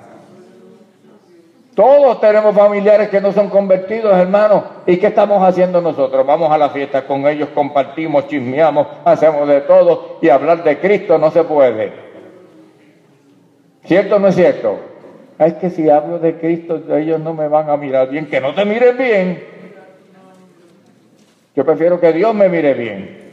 Todos tenemos familiares que no son convertidos, hermanos. ¿Y qué estamos haciendo nosotros? Vamos a la fiesta con ellos, compartimos, chismeamos, hacemos de todo, y hablar de Cristo no se puede. ¿Cierto o no es cierto? Es que si hablo de Cristo, ellos no me van a mirar bien. Que no te miren bien. Yo prefiero que Dios me mire bien.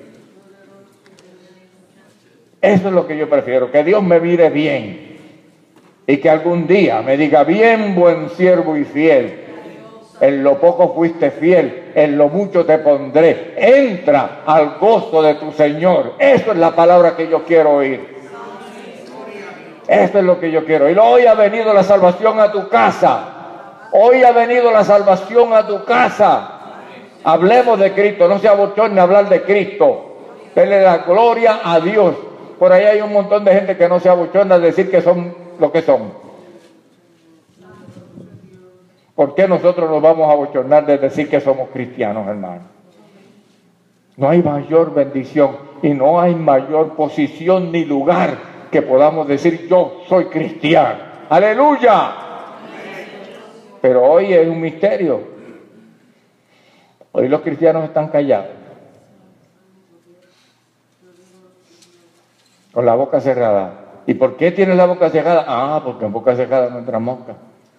Eso es lo que yo prefiero, que Dios me mire bien. Y que algún día me diga, bien, buen siervo y fiel. En lo poco fuiste fiel, en lo mucho te pondré. Entra al gozo de tu Señor. Eso es la palabra que yo quiero oír. Esto es lo que yo quiero. Y hoy ha venido la salvación a tu casa. Hoy ha venido la salvación a tu casa. Hablemos de Cristo, no se abochorne hablar de Cristo. Denle la gloria a Dios. Por ahí hay un montón de gente que no se abochorna de decir que son lo que son. ¿Por qué nosotros nos vamos a abochornar de decir que somos cristianos, hermano? No hay mayor bendición y no hay mayor posición ni lugar que podamos decir yo soy cristiano. ¡Aleluya! Pero hoy es un misterio. Hoy los cristianos están callados, con la boca cerrada. ¿Y por qué tienen la boca cerrada? Ah, porque en boca cerrada no entra mosca.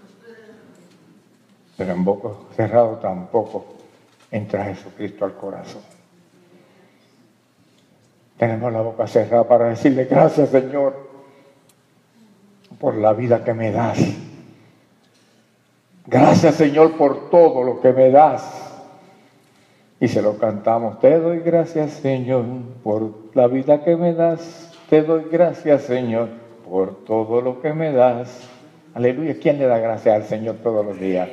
Pero en boca cerrada tampoco entra Jesucristo al corazón. Tenemos la boca cerrada para decirle gracias, Señor, por la vida que me das. Gracias, Señor, por todo lo que me das. Y se lo cantamos. Te doy gracias, Señor, por la vida que me das. Te doy gracias, Señor, por todo lo que me das. Aleluya. ¿Quién le da gracias al Señor todos los días?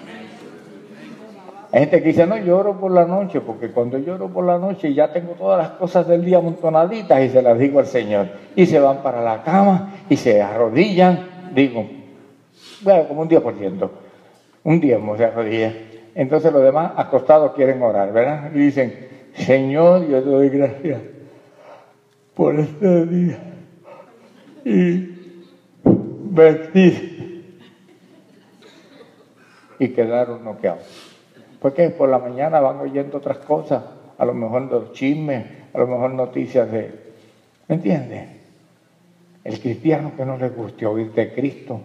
Hay gente que dice, no, lloro por la noche, porque cuando lloro por la noche ya tengo todas las cosas del día amontonaditas y se las digo al Señor. Y se van para la cama y se arrodillan, digo, bueno, como un diez por ciento, un diezmo se arrodilla. Entonces los demás acostados quieren orar, ¿verdad? Y dicen, Señor, yo te doy gracias por este día. Y vestir. Y quedaron noqueados. Porque por la mañana van oyendo otras cosas, a lo mejor los chismes, a lo mejor noticias de... ¿Me entiendes? El cristiano que no le guste oír de Cristo,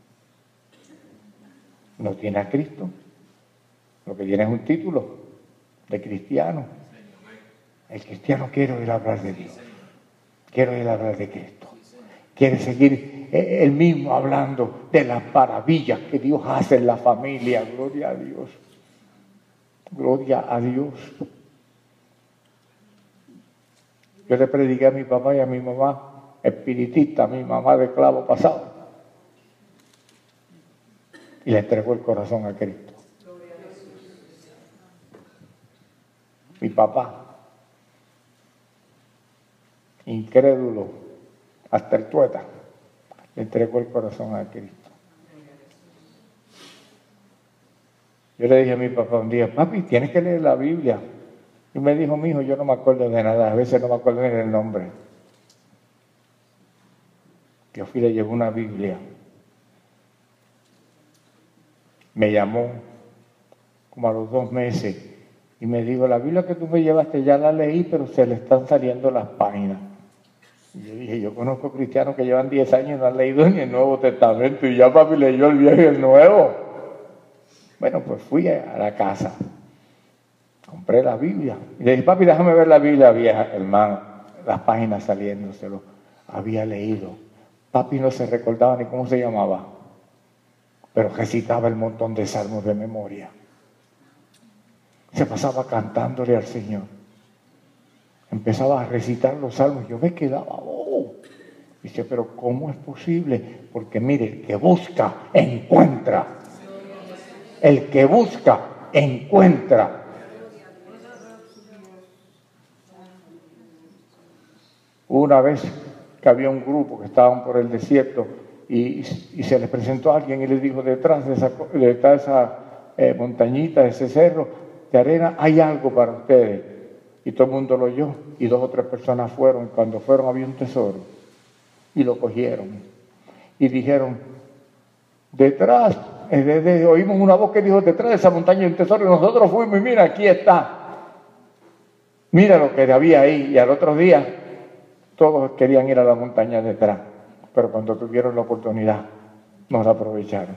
no tiene a Cristo. Lo que tiene es un título de cristiano. El cristiano quiere oír hablar de Dios, quiere oír hablar de Cristo, quiere seguir él mismo hablando de las maravillas que Dios hace en la familia. Gloria a Dios. Gloria a Dios. Yo le prediqué a mi papá y a mi mamá, espiritista, a mi mamá de clavo pasado, y le entregó el corazón a Cristo. Mi papá, incrédulo, hasta el tueta, le entregó el corazón a Cristo. Yo le dije a mi papá un día, papi, tienes que leer la Biblia. Y me dijo, mijo, yo no me acuerdo de nada, a veces no me acuerdo ni del nombre. Yo fui y le llevé una Biblia. Me llamó como a los dos meses y me dijo, la Biblia que tú me llevaste ya la leí, pero se le están saliendo las páginas. Y yo dije, yo conozco cristianos que llevan diez años y no han leído ni el Nuevo Testamento, y ya papi leyó el viejo y el nuevo. Bueno, pues fui a la casa, compré la Biblia. Y le dije, papi, déjame ver la Biblia vieja. Hermano, las páginas saliéndoselo, había leído. Papi no se recordaba ni cómo se llamaba, pero recitaba el montón de salmos de memoria. Se pasaba cantándole al Señor. Empezaba a recitar los salmos. Yo me quedaba, oh. Dice, pero ¿cómo es posible? Porque mire, el que busca, encuentra. El que busca, encuentra. Una vez que había un grupo que estaban por el desierto y, y se les presentó a alguien y les dijo, detrás de esa, detrás de esa eh, montañita, de ese cerro de arena, hay algo para ustedes. Y todo el mundo lo oyó y dos o tres personas fueron. Cuando fueron había un tesoro y lo cogieron y dijeron, detrás, de, de, oímos una voz que dijo, detrás de esa montaña hay un tesoro, y nosotros fuimos y mira, aquí está. Mira lo que había ahí. Y al otro día todos querían ir a la montaña detrás, pero cuando tuvieron la oportunidad no la aprovecharon.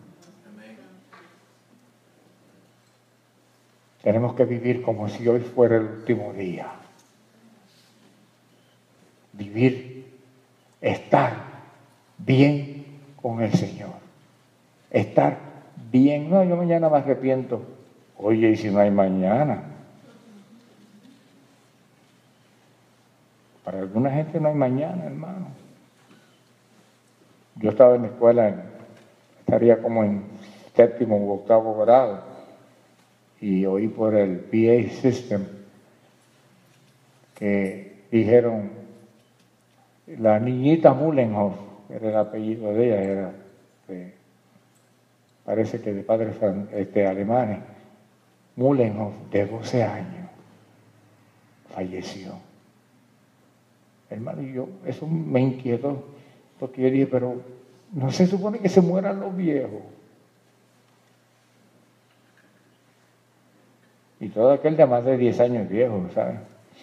Tenemos que vivir como si hoy fuera el último día. Vivir, estar bien con el Señor. Estar bien. No, yo mañana me arrepiento. Oye, ¿y si no hay mañana? Para alguna gente no hay mañana, hermano. Yo estaba en la escuela, estaría como en séptimo u octavo grado, y oí por el P A system que dijeron, la niñita Mullenhoff, era el apellido de ella, era de, parece que de padres este, alemanes, Mullenhoff, de doce años, falleció. Hermano, y yo, eso me inquietó, porque yo dije, pero no se supone que se mueran los viejos. Y todo aquel de más de diez años viejo, ¿saben?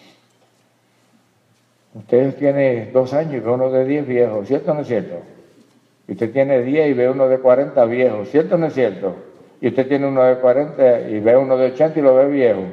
Usted tiene dos años y ve uno de diez viejo, ¿cierto o no es cierto? Y usted tiene diez y ve uno de cuarenta viejo, ¿cierto o no es cierto? Y usted tiene uno de cuarenta y ve uno de ochenta y lo ve viejo.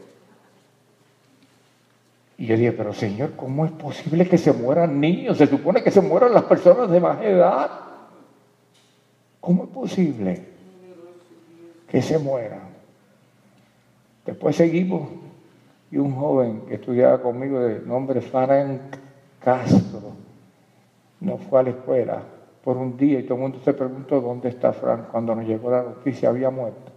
Y yo dije, pero Señor, ¿cómo es posible que se mueran niños? Se supone que se mueran las personas de más edad. ¿Cómo es posible que se mueran? Después seguimos y un joven que estudiaba conmigo de nombre Frank Castro no fue a la escuela por un día y todo el mundo se preguntó dónde está Frank. Cuando nos llegó la noticia había muerto.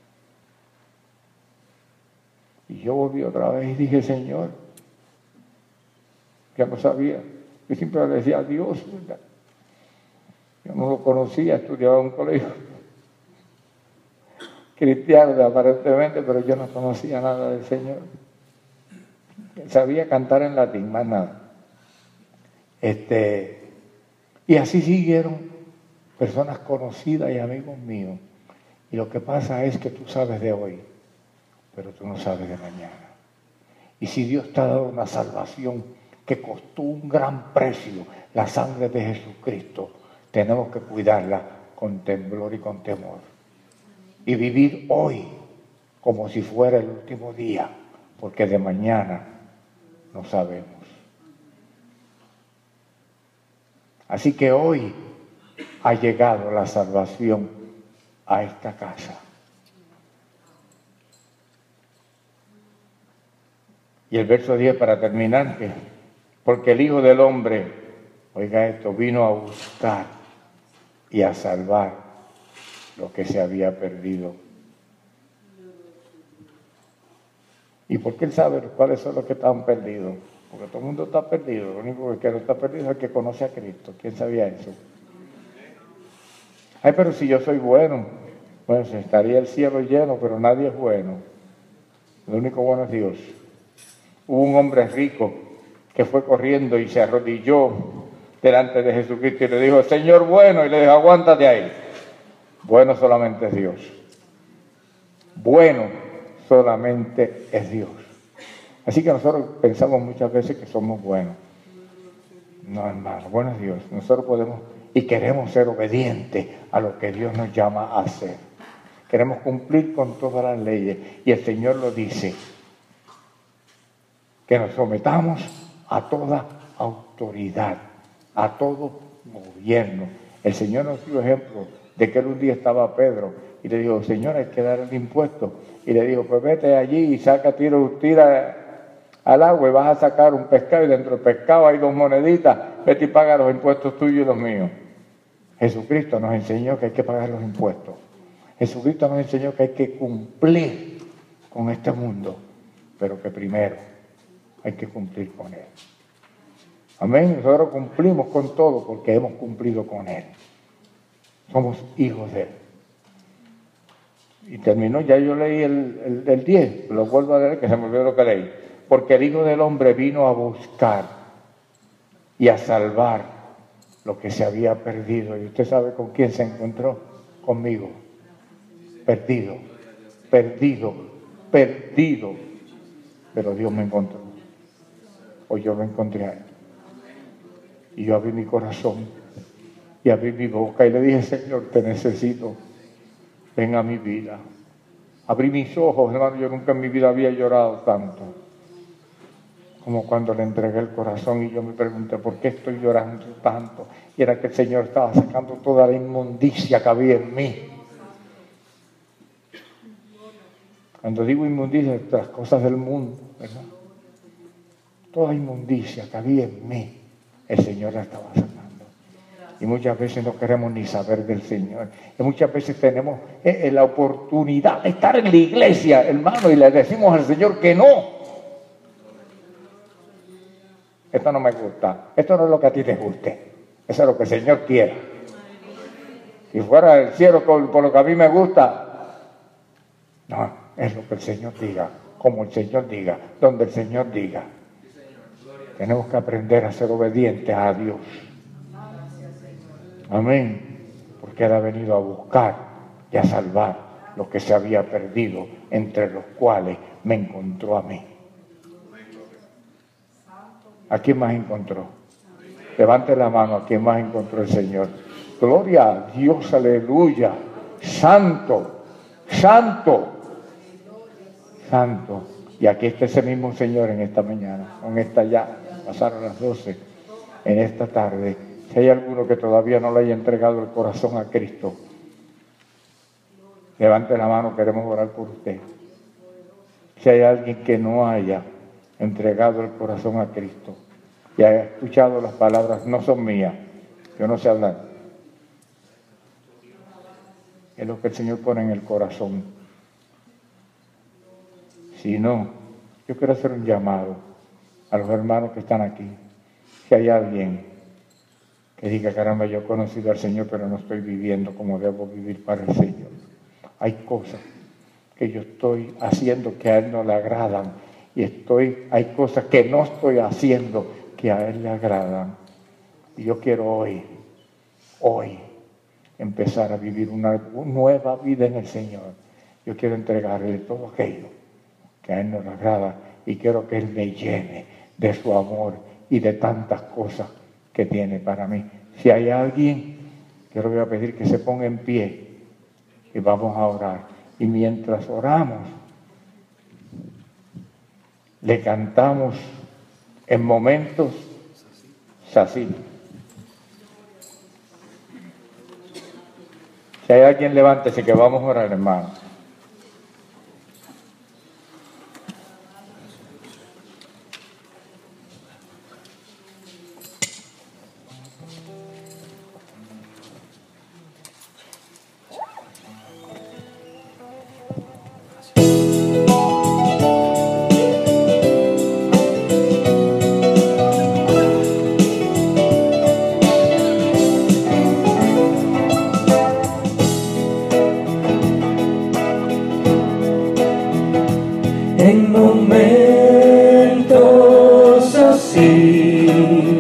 Y yo volví otra vez y dije, Señor, ya no sabía. Yo siempre le decía a Dios, ¿verdad? Yo no lo conocía, estudiaba en un colegio cristiano aparentemente, pero yo no conocía nada del Señor. Sabía cantar en latín, más nada. Este, y así siguieron personas conocidas y amigos míos. Y lo que pasa es que tú sabes de hoy, pero tú no sabes de mañana. Y si Dios te ha dado una salvación que costó un gran precio, la sangre de Jesucristo, tenemos que cuidarla con temblor y con temor. Y vivir hoy como si fuera el último día, porque de mañana no sabemos. Así que hoy ha llegado la salvación a esta casa. Y el verso diez para terminar, que porque el Hijo del Hombre, oiga esto, vino a buscar y a salvar lo que se había perdido. ¿Y por qué él sabe cuáles son los que están perdidos? Porque todo el mundo está perdido. Lo único que no está perdido es el que conoce a Cristo. ¿Quién sabía eso? Ay, pero si yo soy bueno, bueno, se estaría el cielo lleno, pero nadie es bueno. Lo único bueno es Dios. Hubo un hombre rico que fue corriendo y se arrodilló delante de Jesucristo y le dijo, Señor bueno, y le dijo, aguántate ahí. Bueno solamente es Dios. Bueno solamente es Dios. Así que nosotros pensamos muchas veces que somos buenos. No, hermano, bueno es Dios. Nosotros podemos y queremos ser obedientes a lo que Dios nos llama a hacer. Queremos cumplir con todas las leyes. Y el Señor lo dice, que nos sometamos a toda autoridad, a todo gobierno. El Señor nos dio ejemplo de que él un día estaba Pedro y le dijo, Señor, hay que dar el impuesto. Y le dijo, pues vete allí y saca, tira, tira al agua y vas a sacar un pescado y dentro del pescado hay dos moneditas, vete y paga los impuestos tuyos y los míos. Jesucristo nos enseñó que hay que pagar los impuestos. Jesucristo nos enseñó que hay que cumplir con este mundo, pero que primero hay que cumplir con Él. Amén. Nosotros cumplimos con todo porque hemos cumplido con Él. Somos hijos de Él. Y terminó, ya yo leí el, el, el diez, lo vuelvo a leer que se me olvidó lo que leí. Porque el Hijo del Hombre vino a buscar y a salvar lo que se había perdido. Y usted sabe con quién se encontró, conmigo. Perdido, perdido, perdido. Pero Dios me encontró. O yo lo encontré a Él. Y yo abrí mi corazón y abrí mi boca y le dije, Señor, te necesito. Ven a mi vida. Abrí mis ojos, hermano, yo nunca en mi vida había llorado tanto como cuando le entregué el corazón y yo me pregunté, ¿por qué estoy llorando tanto? Y era que el Señor estaba sacando toda la inmundicia que había en mí. Cuando digo inmundicia, las cosas del mundo, ¿verdad? Toda inmundicia que había en mí, el Señor la estaba sacando. Y muchas veces no queremos ni saber del Señor. Y muchas veces tenemos eh, eh, la oportunidad de estar en la iglesia, hermano, y le decimos al Señor que no. Esto no me gusta. Esto no es lo que a ti te guste. Eso es lo que el Señor quiere. Si fuera el cielo por, por lo que a mí me gusta, no, es lo que el Señor diga, como el Señor diga, donde el Señor diga. Tenemos que aprender a ser obedientes a Dios. Amén. Porque Él ha venido a buscar y a salvar lo que se había perdido, entre los cuales me encontró a mí. ¿A quién más encontró? Levante la mano, ¿a quién más encontró el Señor? Gloria a Dios, aleluya. Santo, santo, santo. Y aquí está ese mismo Señor en esta mañana, en esta ya, pasaron las doce, en esta tarde. Si hay alguno que todavía no le haya entregado el corazón a Cristo, levante la mano, queremos orar por usted. Si hay alguien que no haya entregado el corazón a Cristo y haya escuchado las palabras, no son mías, yo no sé hablar, es lo que el Señor pone en el corazón. Si no, yo quiero hacer un llamado a los hermanos que están aquí. Si hay alguien que diga, caramba, yo he conocido al Señor, pero no estoy viviendo como debo vivir para el Señor. Hay cosas que yo estoy haciendo que a Él no le agradan, y estoy, hay cosas que no estoy haciendo que a Él le agradan. Y yo quiero hoy, hoy, empezar a vivir una nueva vida en el Señor. Yo quiero entregarle todo aquello que a Él no le agrada, y quiero que Él me llene de su amor y de tantas cosas que tiene para mí. Si hay alguien, yo le voy a pedir que se ponga en pie y vamos a orar. Y mientras oramos, le cantamos en momentos así. Si hay alguien, levántese que vamos a orar, hermano. En momentos así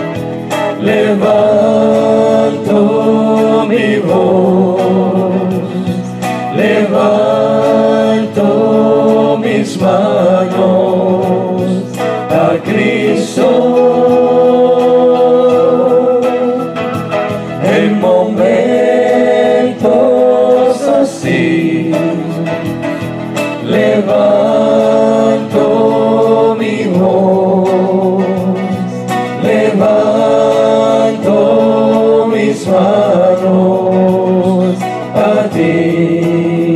levanto mi voz, levanto mis manos a Cristo. En momentos así levanto mi voz, levanto mis manos a ti.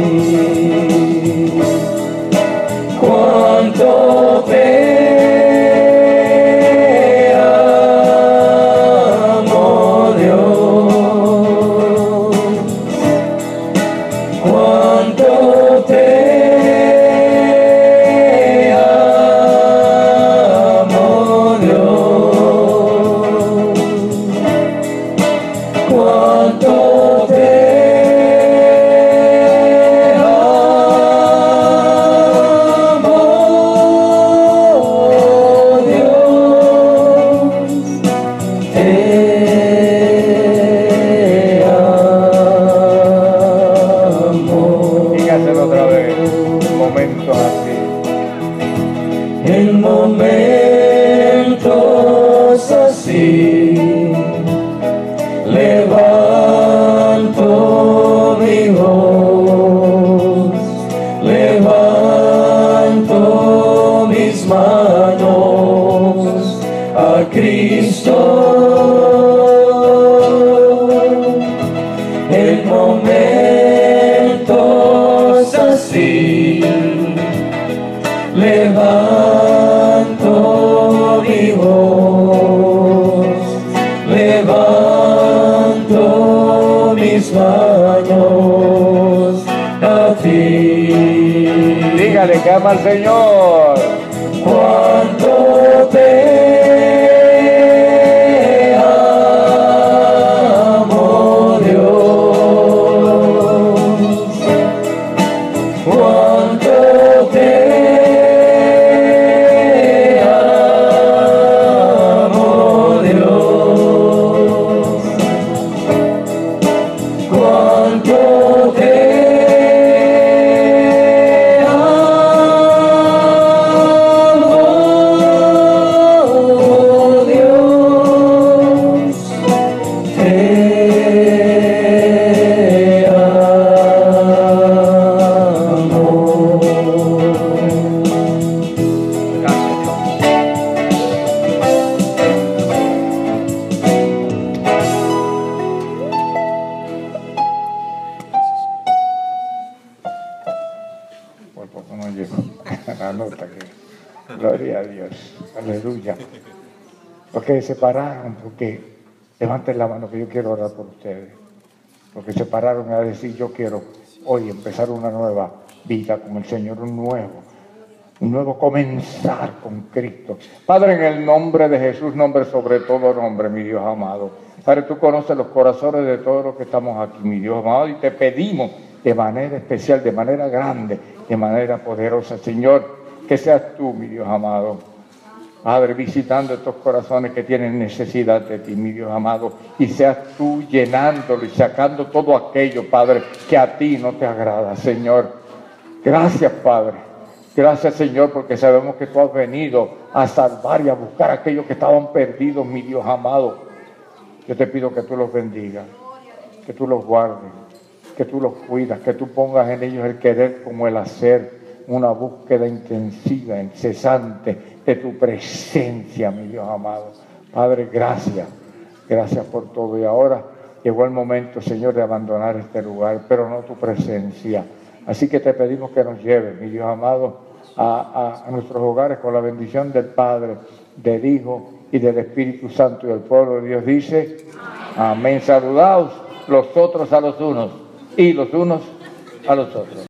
Cuánto te amo, Dios, cuánto te en momentos así levanto mi voz, levanto mis manos a Cristo. En momentos así levanto mi voz, levanto llama al Señor. Cuánto te amo, Dios. Cuánto te amo, Dios. Cuánto te Por poco no llego a la nota que... Gloria a Dios. Aleluya. Los que se separaron, porque levanten la mano que yo quiero orar por ustedes. Los que se separaron a decir, yo quiero hoy empezar una nueva vida con el Señor, un nuevo, un nuevo comenzar con Cristo. Padre, en el nombre de Jesús, nombre sobre todo nombre, mi Dios amado. Padre, tú conoces los corazones de todos los que estamos aquí, mi Dios amado, y te pedimos de manera especial, de manera grande, de manera poderosa, Señor, que seas tú, mi Dios amado, Padre, visitando estos corazones que tienen necesidad de ti, mi Dios amado, y seas tú llenándolo y sacando todo aquello, Padre, que a ti no te agrada, Señor. Gracias, Padre. Gracias, Señor, porque sabemos que tú has venido a salvar y a buscar a aquellos que estaban perdidos, mi Dios amado. Yo te pido que tú los bendigas, que tú los guardes, que tú los cuidas, que tú pongas en ellos el querer como el hacer, una búsqueda intensiva, incesante de tu presencia, mi Dios amado. Padre, gracias, gracias por todo. Y ahora llegó el momento, Señor, de abandonar este lugar, pero no tu presencia. Así que te pedimos que nos lleves, mi Dios amado, a, a, a nuestros hogares con la bendición del Padre, del Hijo y del Espíritu Santo. Y el pueblo de Dios dice, amén. Saludaos los otros a los unos y los unos a los otros.